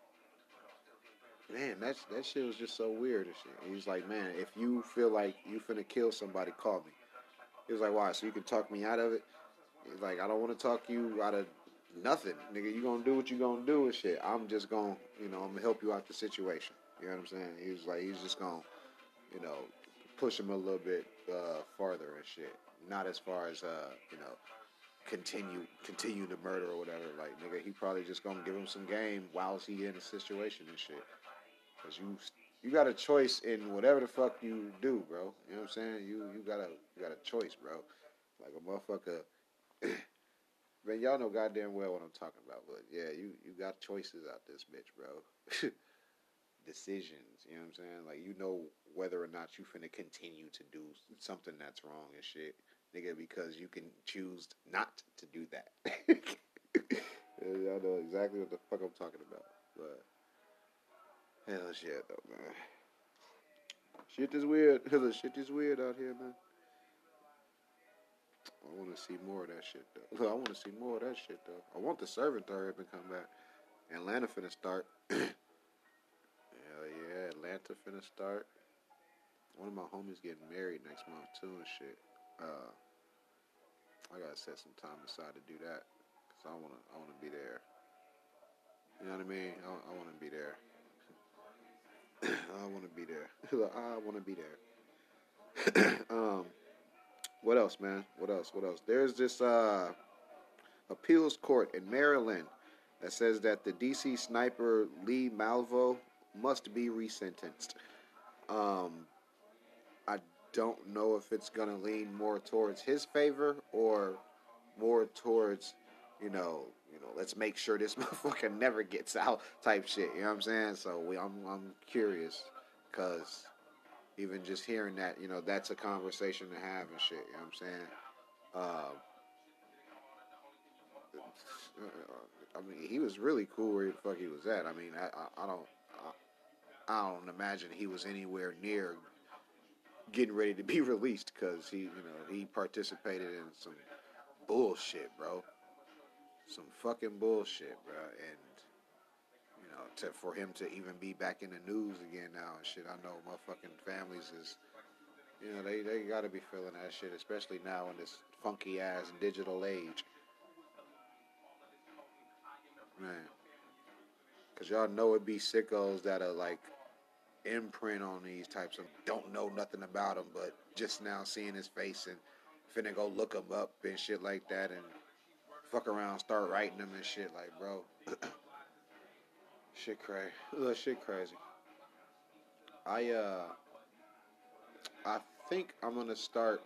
man, that's that shit was just so weird and shit. He's like, man, if you feel like you finna kill somebody, call me. He was like, why? So you can talk me out of it? He's like, I don't want to talk you out of. Nothing, nigga. You gonna do what you gonna do and shit. I'm just gonna, you know, I'm gonna help you out the situation. You know what I'm saying? He was like, he's just gonna, you know, push him a little bit uh, farther and shit. Not as far as, uh, you know, continue, continue the murder or whatever. Like, nigga, he probably just gonna give him some game while he in the situation and shit. Cause you, you got a choice in whatever the fuck you do, bro. You know what I'm saying? You, you got a, you got a choice, bro. Like a motherfucker. Man, y'all know goddamn well what I'm talking about, but yeah, you, you got choices out this bitch, bro. decisions. You know what I'm saying? Like, you know whether or not you finna continue to do something that's wrong and shit, nigga, because you can choose not to do that. Y'all know exactly what the fuck I'm talking about. But hell shit though, man. Shit is weird. Shit is weird out here, man. I want to see more of that shit though. I want to see more of that shit though. I want the servant to hurry up and come back. Atlanta finna start. Hell yeah, Atlanta finna start. One of my homies getting married next month too and shit. Uh, I gotta set some time aside to do that because I wanna, I wanna be there. You know what I mean? I, I wanna be there. I wanna be there. I wanna be there. um, what else, man? What else? What else? There's this uh, appeals court in Maryland that says that the D C sniper Lee Malvo must be resentenced. Um, I don't know if it's gonna lean more towards his favor or more towards, you know, you know, let's make sure this motherfucker never gets out type shit. You know what I'm saying? So we, I'm, I'm curious, cause even just hearing that, you know, that's a conversation to have and shit. You know what I'm saying? Uh, I mean, he was really cool where the fuck he was at. I mean, I, I, I don't, I, I don't imagine he was anywhere near getting ready to be released because he, you know, he participated in some bullshit, bro. Some fucking bullshit, bro. And, you know, to, for him to even be back in the news again now and shit, I know motherfucking families is, you know, they, they gotta be feeling that shit, especially now in this funky ass digital age. Man. Because y'all know it be sickos that are like imprint on these types of, don't know nothing about him, but just now seeing his face and finna go look him up and shit like that and fuck around, start writing him and shit like, bro. Shit crazy. Ugh, shit crazy. I, uh, I think I'm gonna start.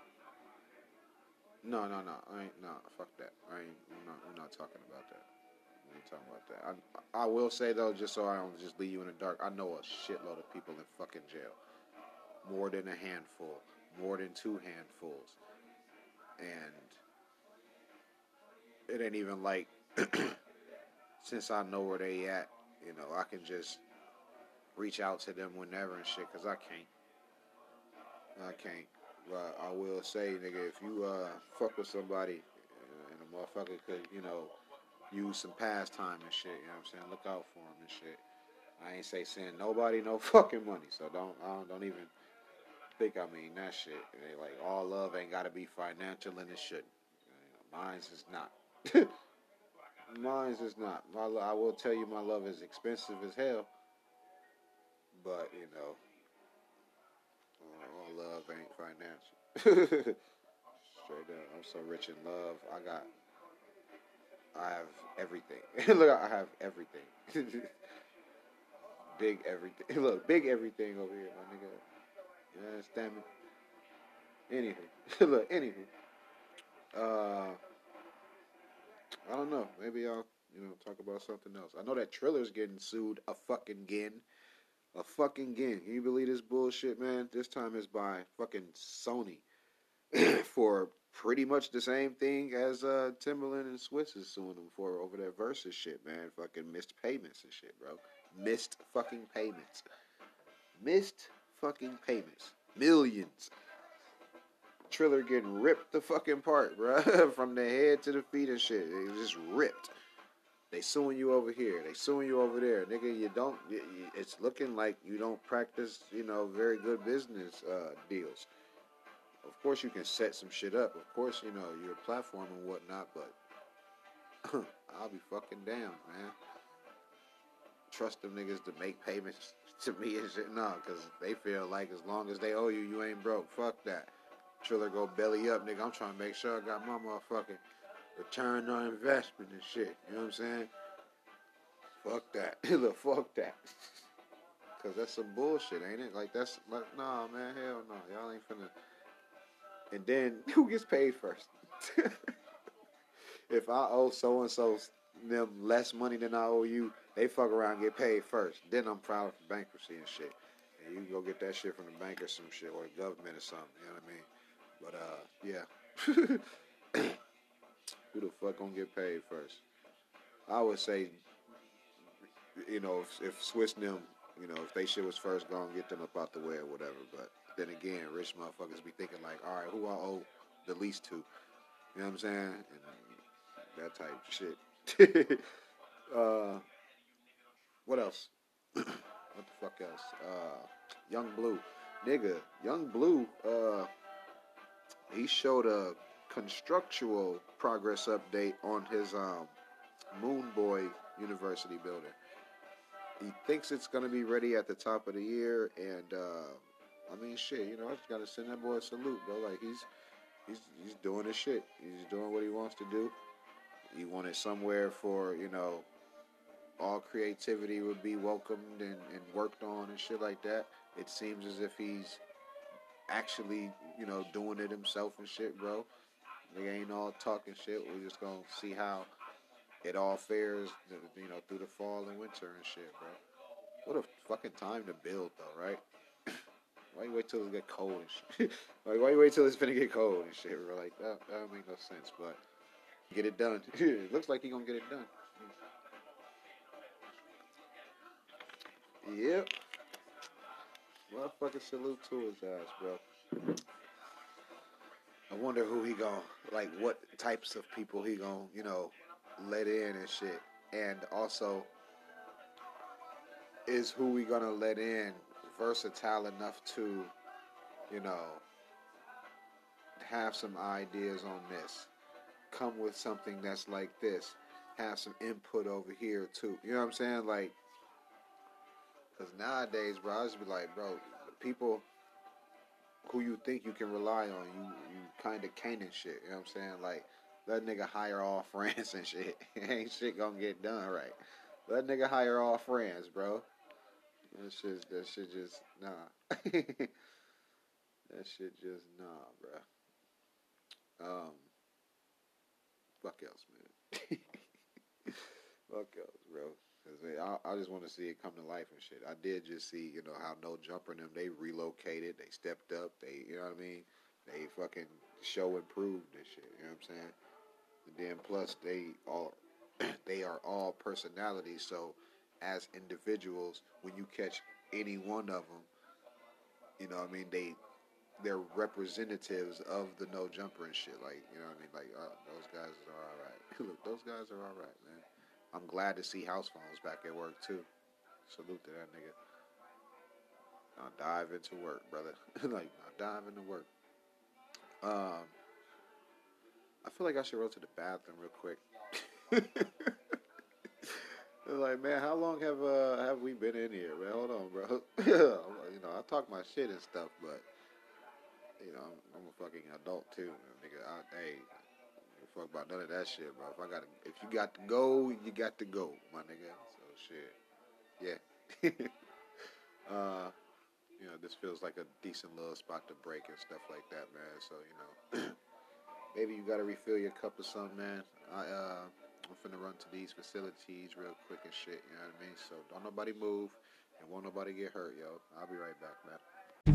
No, no, no. I ain't, no, fuck that. I ain't, we're not, we're not talking about that. We ain't talking about that. I, I will say though, just so I don't just leave you in the dark, I know a shitload of people in fucking jail. More than a handful. More than two handfuls. And it ain't even like, since I know where they at, you know, I can just reach out to them whenever and shit, because I can't. I can't. But I will say, nigga, if you uh fuck with somebody and a motherfucker could, you know, use some pastime and shit, you know what I'm saying? Look out for them and shit. I ain't say send nobody no fucking money, so don't I don't, don't even think I mean that shit. It ain't like all love ain't gotta be financial and it shouldn't. You know, mine's is not. Mine's is not. My I will tell you, my love is expensive as hell, but you know, all love ain't financial. Straight up, I'm so rich in love. I got, I have everything. Look, I have everything. Big everything. Look, big everything over here, my nigga. You understand me? Anywho, look, anywho. Uh, I don't know. Maybe I'll, you know, talk about something else. I know that Triller's getting sued a fucking again. A fucking again. Can you believe this bullshit, man? This time it's by fucking Sony for pretty much the same thing as uh, Timberland and Swiss is suing them for over their Versus shit, man. Fucking missed payments and shit, bro. Missed fucking payments. Missed fucking payments. Millions. Triller getting ripped the fucking part, bro. From the head to the feet and shit. It just ripped. They suing you over here. They suing you over there. Nigga, you don't, it's looking like you don't practice, you know, very good business uh, deals. Of course you can set some shit up. Of course, you know, your platform and whatnot, but I'll be fucking down, man. Trust them niggas to make payments to me and shit. No, because they feel like as long as they owe you, you ain't broke. Fuck that. Triller go belly up, nigga. I'm trying to make sure I got my motherfucking return on investment and shit. You know what I'm saying? Fuck that. Look, fuck that. Because that's some bullshit, ain't it? Like, that's, like, nah, man, hell no. Y'all ain't finna. And then, who gets paid first? If I owe so-and-so
them less money than I owe you, they fuck around and get paid first. Then I'm filed for bankruptcy and shit. And you can go get that shit from the bank or some shit, or the government or something, you know what I mean? But, uh, yeah. Who the fuck gonna get paid first? I would say, you know, if, if Swiss and them, you know, if they shit was first, gonna get them up out the way or whatever. But then again, rich motherfuckers be thinking like, all right, who I owe the least to? You know what I'm saying? And that type of shit. uh, what else? What the fuck else? Uh, Young Blue. Nigga, Young Blue, uh, he showed a constructual progress update on his um, Moon Boy University building. He thinks it's going to be ready at the top of the year, and uh, I mean, shit, you know, I just got to send that boy a salute, bro. Like, he's he's he's doing his shit. He's doing what he wants to do. He wanted somewhere for, you know, all creativity would be welcomed and, and worked on and shit like that. It seems as if he's actually, you know, doing it himself and shit, bro. They ain't all talking shit. We're just going to see how it all fares, you know, through the fall and winter and shit, bro. What a fucking time to build, though, right? Why you wait till it get cold and shit? Like, why you wait till it's finna get cold and shit, bro? Like, that, that don't make no sense, but get it done. It looks like he gonna get it done. Yep. Motherfucking salute to his ass, bro. I wonder who he gon' like, what types of people he gon', you know, let in and shit. And also, is who we gonna let in versatile enough to, you know, have some ideas on this, come with something that's like this, have some input over here too. You know what I'm saying? Like, because nowadays, bro, I just be like, bro, the people who you think you can rely on, you, you kind of can't and shit. You know what I'm saying? Like, that nigga hire all friends and shit. Ain't shit gonna get done right. That nigga hire all friends, bro. That shit, that shit just, nah. That shit just, nah, bro. Um, fuck else, man. Fuck else, bro. Cause I, I just want to see it come to life and shit. I did just see, you know, how No Jumper and them, they relocated, they stepped up, they, you know what I mean? They fucking show improved and shit, you know what I'm saying? And then plus they all, they are all personalities, so as individuals, when you catch any one of them, you know what I mean, they, they're representatives of the No Jumper and shit, like, you know what I mean? Like, uh, those guys are alright. Look, those guys are alright, man. I'm glad to see House Phones back at work, too. Salute to that nigga. Now dive into work, brother. Like, now dive into work. Um, I feel like I should roll to the bathroom real quick. Like, man, how long have uh, have we been in here, man? Hold on, bro. You know, I talk my shit and stuff, but, you know, I'm, I'm a fucking adult, too. Nigga, I, hey... fuck about none of that shit, bro. If I gotta, if you got to go, you got to go, my nigga. So shit, yeah. uh, you know, this feels like a decent little spot to break and stuff like that, man. So you know, maybe you gotta refill your cup or something, man. I uh, I'm finna run to these facilities real quick and shit. You know what I mean? So don't nobody move and won't nobody get hurt, yo. I'll be right back, man.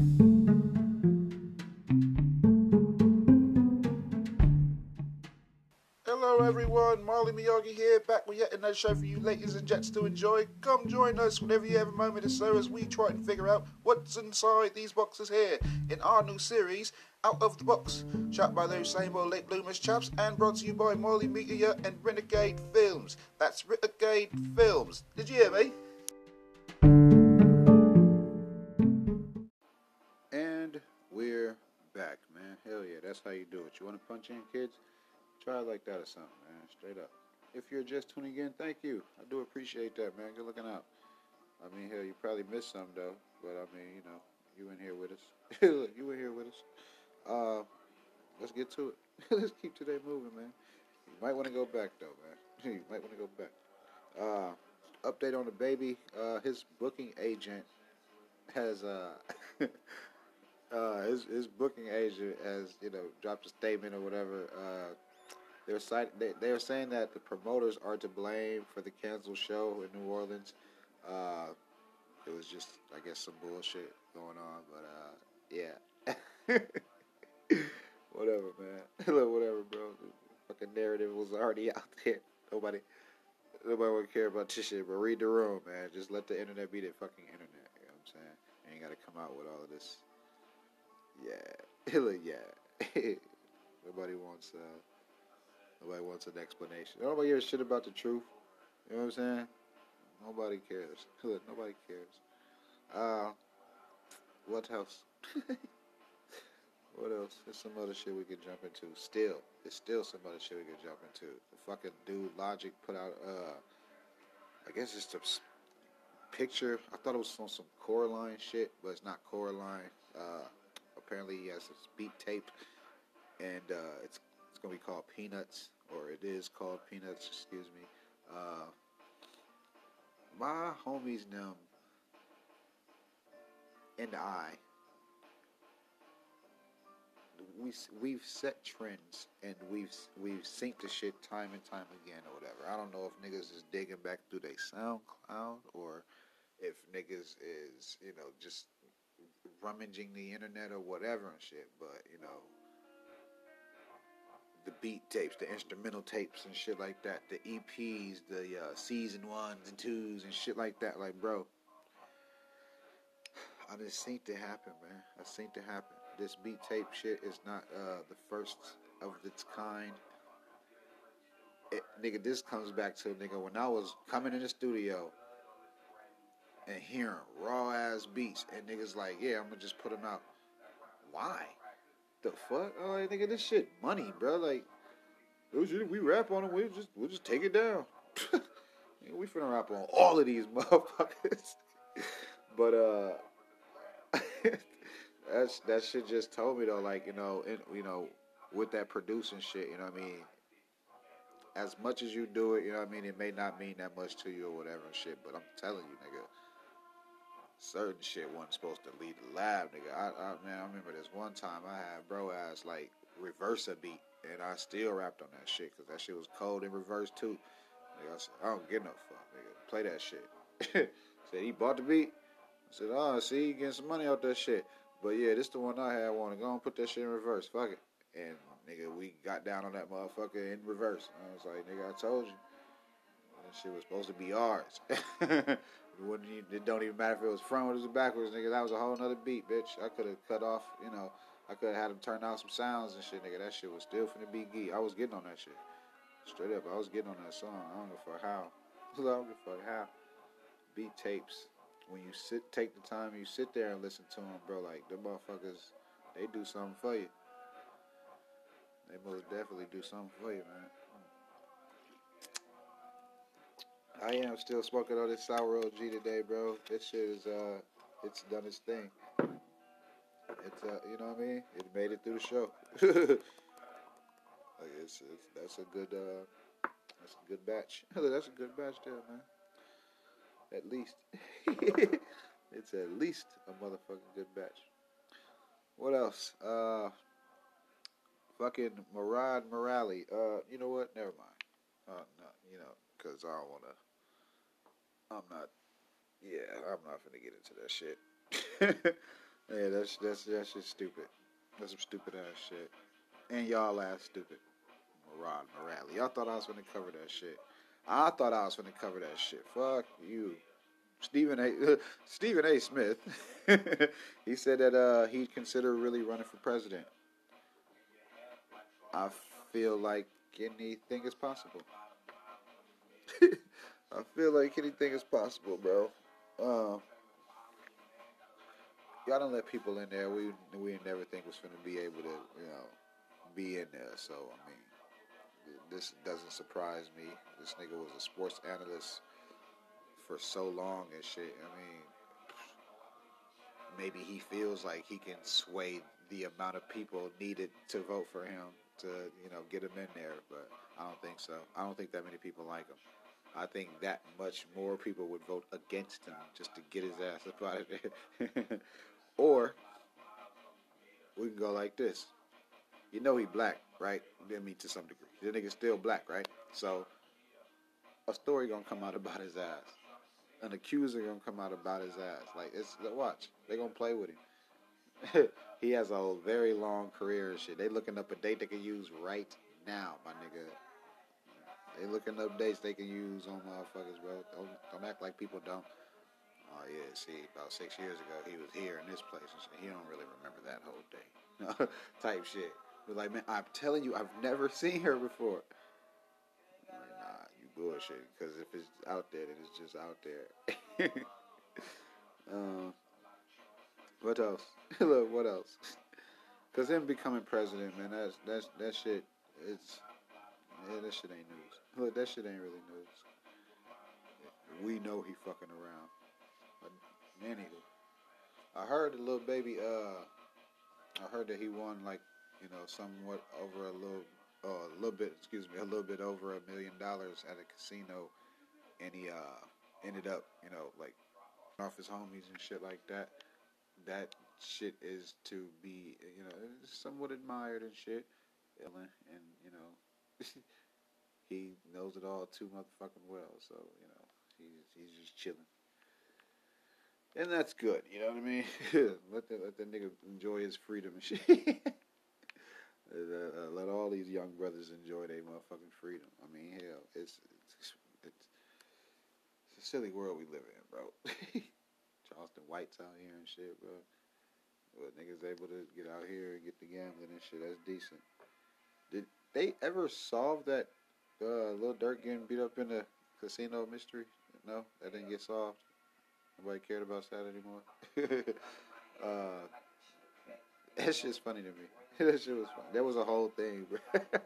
Hello everyone, Marley Miyagi here, back with yet another show for you ladies and gents to enjoy. Come join us whenever you have a moment or so as we try and figure out what's inside these boxes here in our new series, Out of the Box, shot by those same old late bloomers chaps and brought to you by Marley Media and Renegade Films. That's Renegade Films. Did you hear me?
And we're back, man. Hell yeah, that's how you do it. You want to punch in, kids? Try it like that or something, man. Straight up. If you're just tuning in, thank you. I do appreciate that, man. Good looking out. I mean, hell, you probably missed some, though. But, I mean, you know, you in here with us. You in here with us. Uh, let's get to it. Let's keep today moving, man. You might want to go back, though, man. You might want to go back. Uh, update on the baby. Uh, his booking agent has, uh... uh, his, his booking agent has, you know, dropped a statement or whatever, uh... They're cite- they they were saying that the promoters are to blame for the canceled show in New Orleans. Uh, it was just, I guess, some bullshit going on, but uh, yeah. Whatever, man. Look, whatever, bro. The fucking narrative was already out there. Nobody, nobody would care about this shit. But read the room, man. Just let the internet be the fucking internet. You know what I'm saying? You ain't got to come out with all of this. Yeah, look, yeah. Nobody wants, uh, nobody wants an explanation. Nobody hears shit about the truth. You know what I'm saying? Nobody cares. Look, nobody cares. Uh, what else? What else? There's some other shit we could jump into. Still, there's still some other shit we could jump into. The fucking dude Logic put out, uh, I guess it's the picture. I thought it was on some Coraline shit, but it's not Coraline. Uh, apparently he has this beat tape, and uh, it's it's gonna be called Peanuts, or it is called Peanuts. Excuse me. Uh, my homies them and I. We we've set trends and we've we've synced the shit time and time again or whatever. I don't know if niggas is digging back through their SoundCloud or if niggas is, you know, just rummaging the internet or whatever and shit. But you know, the beat tapes, the instrumental tapes and shit like that, the E Ps, the uh, season ones and twos and shit like that. Like, bro, I just seen it happen, man. I seen it happen. This beat tape shit is not uh, the first of its kind. It, nigga, this comes back to, nigga, when I was coming in the studio and hearing raw ass beats and niggas like, yeah, I'm gonna just put them out. Why? The fuck? Oh, like, nigga, this shit money, bro. Like, oh shit, we rap on it, we'll just we'll just take it down. Nigga, we finna rap on all of these motherfuckers. But uh. That's that shit just told me though, like, you know, in, you know, with that producing shit, you know what I mean? As much as you do it, you know what I mean, it may not mean that much to you or whatever and shit, but I'm telling you, nigga, certain shit wasn't supposed to lead the lab, nigga. I, I man, I remember this one time I had bro ass like reverse a beat, and I still rapped on that shit because that shit was cold in reverse too. Nigga, I said, I don't get no fuck, nigga. Play that shit. Said he bought the beat. I said, oh, see, you getting some money out that shit. But yeah, this the one I had. Want to go and put that shit in reverse. Fuck it. And nigga, we got down on that motherfucker in reverse. I was like, nigga, I told you. That shit was supposed to be ours. it, wouldn't even, it don't even matter if it was frontwards or backwards, nigga. That was a whole nother beat, bitch. I could have cut off, you know, I could have had him turn out some sounds and shit, nigga. That shit was still finna be geek. I was getting on that shit. Straight up, I was getting on that song. I don't give a fuck how. I don't give a fuck how. Beat tapes. When you sit, take the time, you sit there and listen to them, bro. Like, them motherfuckers, they do something for you. They most definitely do something for you, man. I am still smoking on this sour O G today, bro. This shit is, uh, it's done its thing. It's, uh, you know what I mean? It made it through the show. Like, it's, it's, that's a good, uh, that's a good batch. That's a good batch there, man. At least. It's at least a motherfucking good batch. What else? Uh, fucking Murad Morale. Uh, you know what? Never mind. Uh, no, you know, because I don't want to. I'm not. Yeah, I'm not finna get into that shit. Yeah, that's that's that's just stupid. That's some stupid ass shit. And y'all ass stupid. Murad Morale. Y'all thought I was finna cover that shit. I thought I was finna cover that shit. Fuck you. Stephen A. Stephen A. Smith, he said that uh, he'd consider really running for president. I feel like anything is possible. I feel like anything is possible, bro. Uh, y'all don't let people in there we we never think was going to be able to, you know, be in there. So I mean, this doesn't surprise me. This nigga was a sports analyst for so long and shit. I mean, maybe he feels like he can sway the amount of people needed to vote for him to, you know, get him in there, but I don't think so. I don't think that many people like him. I think that much more people would vote against him just to get his ass up out of there. Or we can go like this. You know he black, right? I mean, to some degree. The nigga's still black, right? So a story gonna come out about his ass. An accuser gonna come out about his ass. Like it's watch. They gonna play with him. He has a very long career and shit. They looking up a date they can use right now, my nigga. They looking up dates they can use on motherfuckers, bro. Don't, don't act like people don't. Oh yeah, see, about six years ago he was here in this place and shit. He don't really remember that whole day. Type shit. But like, man, I'm telling you, I've never seen her before. I'm like, nah, you bullshit. Because if it's out there, then it's just out there. um, what else? Look, what else? Because him becoming president, man, that's that's that shit. It's yeah, that shit ain't news. Look, that shit ain't really news. We know he fucking around. But anywho, I heard the little baby. Uh, I heard that he won like you know somewhat over a little, uh, a little bit. Excuse me, a little bit over a million dollars at a casino, and he uh ended up you know like off his homies and shit like that. That shit is to be you know somewhat admired and shit, and you know he knows it all too motherfucking well. So you know he's he's just chilling. And that's good, you know what I mean? let the let the nigga enjoy his freedom and shit. uh, uh, let all these young brothers enjoy their motherfucking freedom. I mean, hell, it's it's, it's it's a silly world we live in, bro. Charleston White's out here and shit, bro. But niggas able to get out here and get the gambling and shit. That's decent. Did they ever solve that uh, Lil Durk getting beat up in the casino mystery? No, that didn't get solved. Nobody cared about that anymore. uh, that shit's funny to me. That shit was funny. That was a whole thing, bro.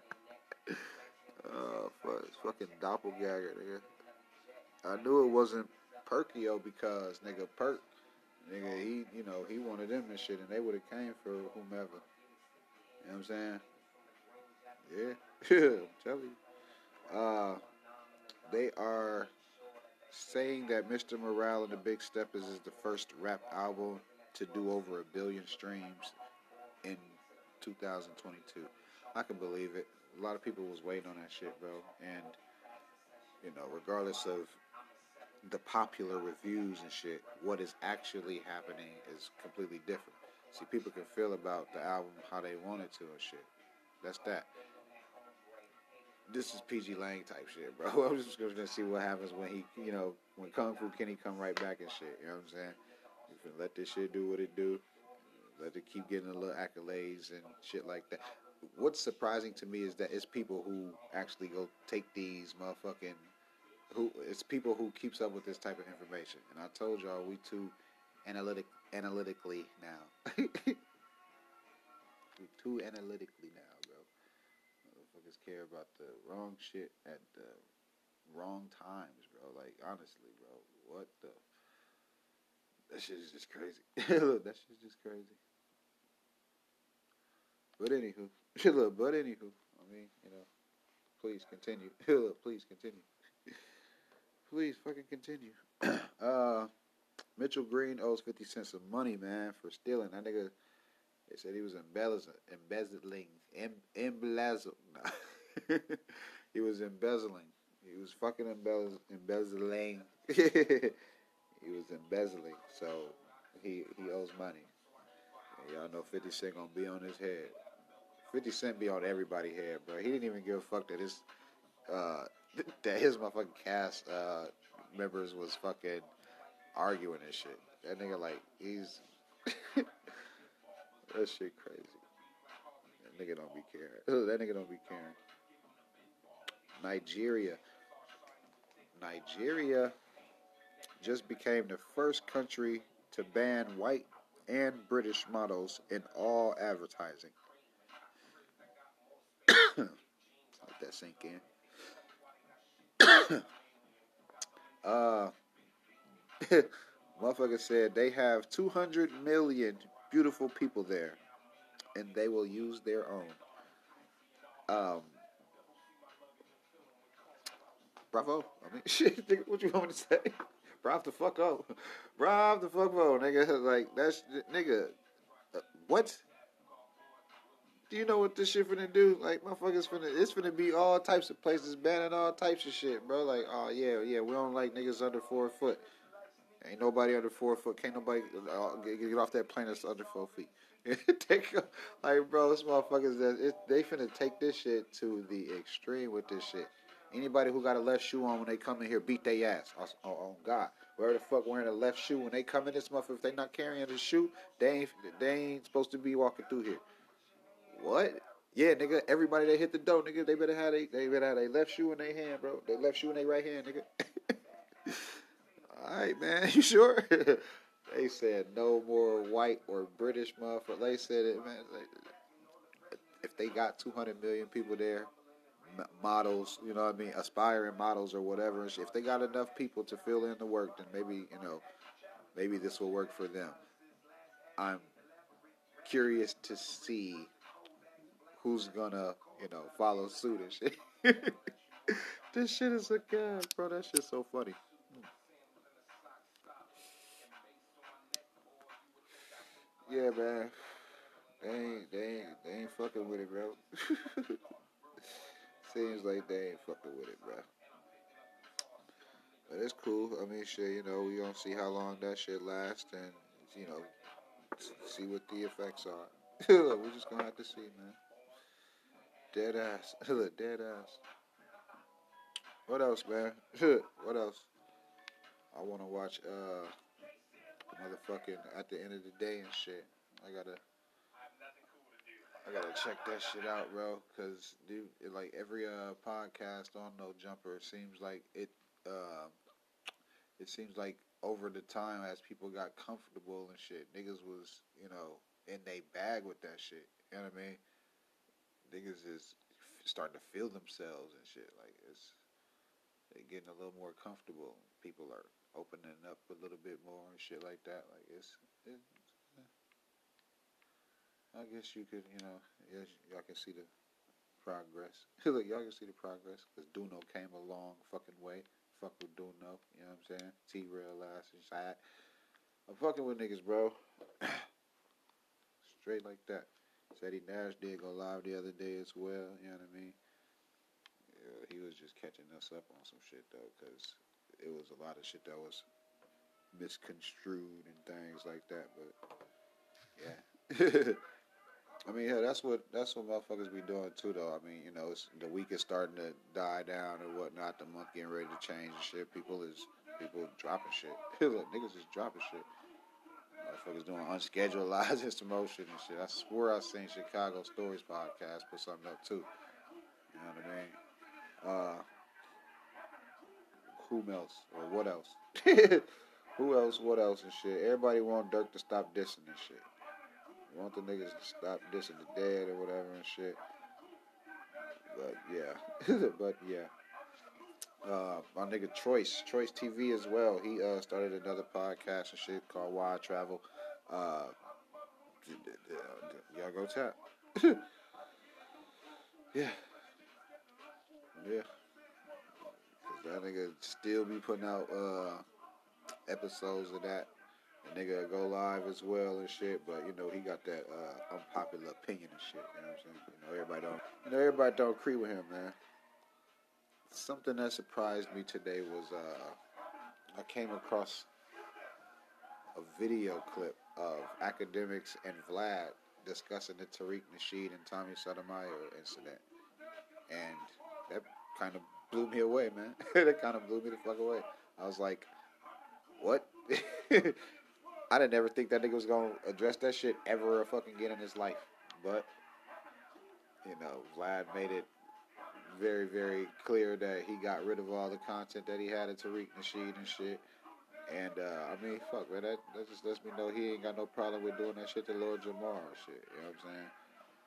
uh, fuck, it's fucking doppelganger, nigga. I knew it wasn't Perkio because, nigga, Perk, nigga, he, you know, he wanted them and shit, and they would have came for whomever. You know what I'm saying? Yeah. I'm telling you. Uh, they are saying that Mister Morale and the Big Steppers is the first rap album to do over a billion streams in two thousand twenty-two. I can believe it. A lot of people was waiting on that shit, bro. And, you know, regardless of the popular reviews and shit, what is actually happening is completely different. See, people can feel about the album how they want it to and shit. That's that. This is P G Lang type shit, bro. I'm just gonna see what happens when he, you know, when Kung Fu Kenny come right back and shit. You know what I'm saying? You can let this shit do what it do. Let it keep getting a little accolades and shit like that. What's surprising to me is that it's people who actually go take these motherfucking, who it's people who keeps up with this type of information. And I told y'all we too analytic analytically now. we too analytically now. Motherfuckers care about the wrong shit at the wrong times, bro. Like, honestly, bro. What the? That shit is just crazy. Look, that shit's just crazy. But anywho. Look, but anywho. I mean, you know. Please continue. Look, please continue. Please fucking continue. uh, Mitchell Green owes fifty cents of money, man, for stealing. That nigga... They said he was embezzling, embezzling, em, embezzling. He was embezzling. He was fucking embezzling. embezzling. He was embezzling. So he he owes money. And y'all know fifty Cent gonna be on his head. fifty Cent be on everybody's head, bro. He didn't even give a fuck that his uh, that his motherfucking cast uh, members was fucking arguing and shit. That nigga like he's. That shit crazy. That nigga don't be caring. That nigga don't be caring. Nigeria. Nigeria just became the first country to ban white and British models in all advertising. Let that sink in. uh, motherfucker said they have two hundred million beautiful people there, and they will use their own. Um, bravo. I mean, shit, nigga, what you want me to say? Bravo the fuck up. Bravo the fuck up, nigga. Like, that's, nigga, uh, what? Do you know what this shit finna do? Like, motherfuckers finna, it's finna be all types of places banning all types of shit, bro. Like, oh, yeah, yeah, we don't like niggas under four foot. Ain't nobody under four foot. Can't nobody uh, get, get off that plane that's under four feet. take, like, bro, this motherfuckers, that it, they finna take this shit to the extreme with this shit. Anybody who got a left shoe on when they come in here, beat their ass. Oh, oh, oh, God. Whoever the fuck wearing a left shoe when they come in this motherfucker, if they not carrying a shoe, they ain't, they ain't supposed to be walking through here. What? Yeah, nigga, everybody that hit the door, nigga, they better have they, they better have their left shoe in their hand, bro. Their left shoe in their right hand, nigga. All right, man, you sure? They said no more white or British motherfuckers. They said it, man. Like, if they got two hundred million people there, models, you know what I mean, aspiring models or whatever, if they got enough people to fill in the work, then maybe, you know, maybe this will work for them. I'm curious to see who's gonna, you know, follow suit and shit. This shit is a god, bro. That shit's so funny. Yeah, man. They ain't, they ain't, they ain't fucking with it, bro. Seems like they ain't fucking with it, bro. But it's cool. I mean, shit, you know, we gonna see how long that shit lasts and, you know, see what the effects are. We're just gonna have to see, man. Dead ass. Dead ass. What else, man? What else? I want to watch, uh, motherfucking At the End of the Day and shit. I gotta, I gotta check that shit out, bro. Cause, dude, it, like every uh podcast on No Jumper, it seems like it, uh, it seems like over the time as people got comfortable and shit, niggas was, you know, in they bag with that shit. You know what I mean? Niggas is starting to feel themselves and shit. Like it's. They getting a little more comfortable. People are opening up a little bit more and shit like that. Like it's, it, I guess you could, you know, yes, y'all can see the progress. Look, y'all can see the progress because Duno came a long fucking way. Fuck with Duno, you know what I'm saying? T-Rail ass and shit. I'm fucking with niggas, bro. Straight like that. Said he Nash did go live the other day as well. You know what I mean? He was just catching us up on some shit though, because it was a lot of shit that was misconstrued and things like that. But yeah, I mean, yeah, that's what that's what motherfuckers be doing too, though. I mean, you know, it's, the week is starting to die down or whatnot. The month getting ready to change and shit. People is people dropping shit. Look, niggas is dropping shit. Motherfuckers doing unscheduled lives and motion and shit. I swore I seen Chicago Stories podcast put something up too. You know what I mean? Uh, who else or what else? Who else? What else and shit? Everybody want Dirk to stop dissing and shit. Want the niggas to stop dissing the dead or whatever and shit. But yeah, but yeah. Uh, my nigga Choice, Choice T V as well. He uh started another podcast and shit called Why Travel. Uh, y'all go tap. Yeah, yeah. That nigga still be putting out uh, episodes of that. The nigga go live as well and shit, but you know he got that uh, unpopular opinion and shit. You know what I'm saying? You know everybody don't. You know everybody don't agree with him, man. Something that surprised me today was uh, I came across a video clip of academics and Vlad discussing the Tariq Nasheed and Tommy Sotomayor incident, and that kind of blew me away, man. That kind of blew me the fuck away. I was like, what? I didn't ever think that nigga was going to address that shit ever fucking again in his life. But, you know, Vlad made it very, very clear that he got rid of all the content that he had of Tariq Nasheed and shit. And, uh, I mean, fuck, man, that, that just lets me know he ain't got no problem with doing that shit to Lord Jamar and shit. You know what I'm saying?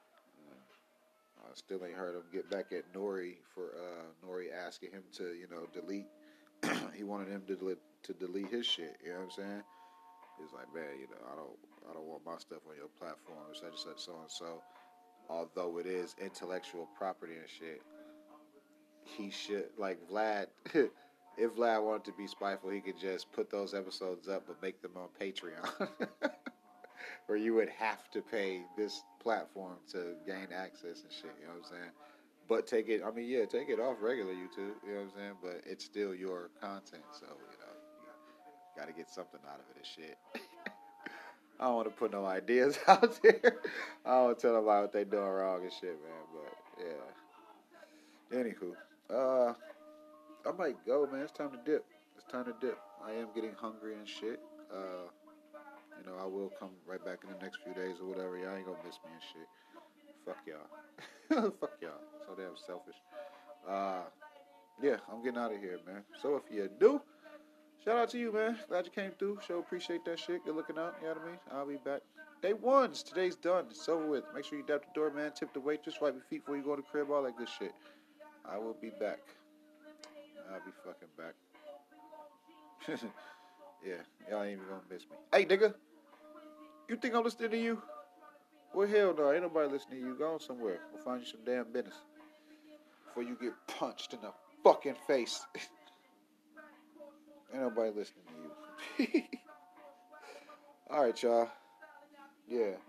I still ain't heard him get back at Nori for uh, Nori asking him to, you know, delete. He wanted him to delete, to delete his shit. You know what I'm saying? He's like, man, you know, I don't, I don't want my stuff on your platform, such and such, so and so. Although it is intellectual property and shit, he should, like Vlad. If Vlad wanted to be spiteful, he could just put those episodes up, but make them on Patreon. where you would have to pay this platform to gain access and shit. You know what I'm saying? But take it. I mean, yeah, take it off regular YouTube. You know what I'm saying? But it's still your content, so you know, you gotta get something out of it and shit. I don't want to put no ideas out there. I don't want to tell them about what they doing wrong and shit, man. But yeah. Anywho, uh, I might go, man. It's time to dip. It's time to dip. I am getting hungry and shit. Uh, you know, I will come right back in the next few days or whatever. Y'all ain't gonna miss me and shit. Fuck y'all. Fuck y'all. So damn selfish. Uh, yeah, I'm getting out of here, man. So if you do, shout out to you, man. Glad you came through. Sure appreciate that shit. Good looking out. You know what I mean? I'll be back. Day ones. Today's done. It's over with. Make sure you dap the door, man. Tip the waitress. Wipe your feet before you go to the crib. All that good shit. I will be back. I'll be fucking back. Yeah, y'all ain't even gonna miss me. Hey, nigga. You think I'm listening to you? Well, hell no. Ain't nobody listening to you. Go on somewhere. We'll find you some damn business. Before you get punched in the fucking face. Ain't nobody listening to you. All right, y'all. Yeah.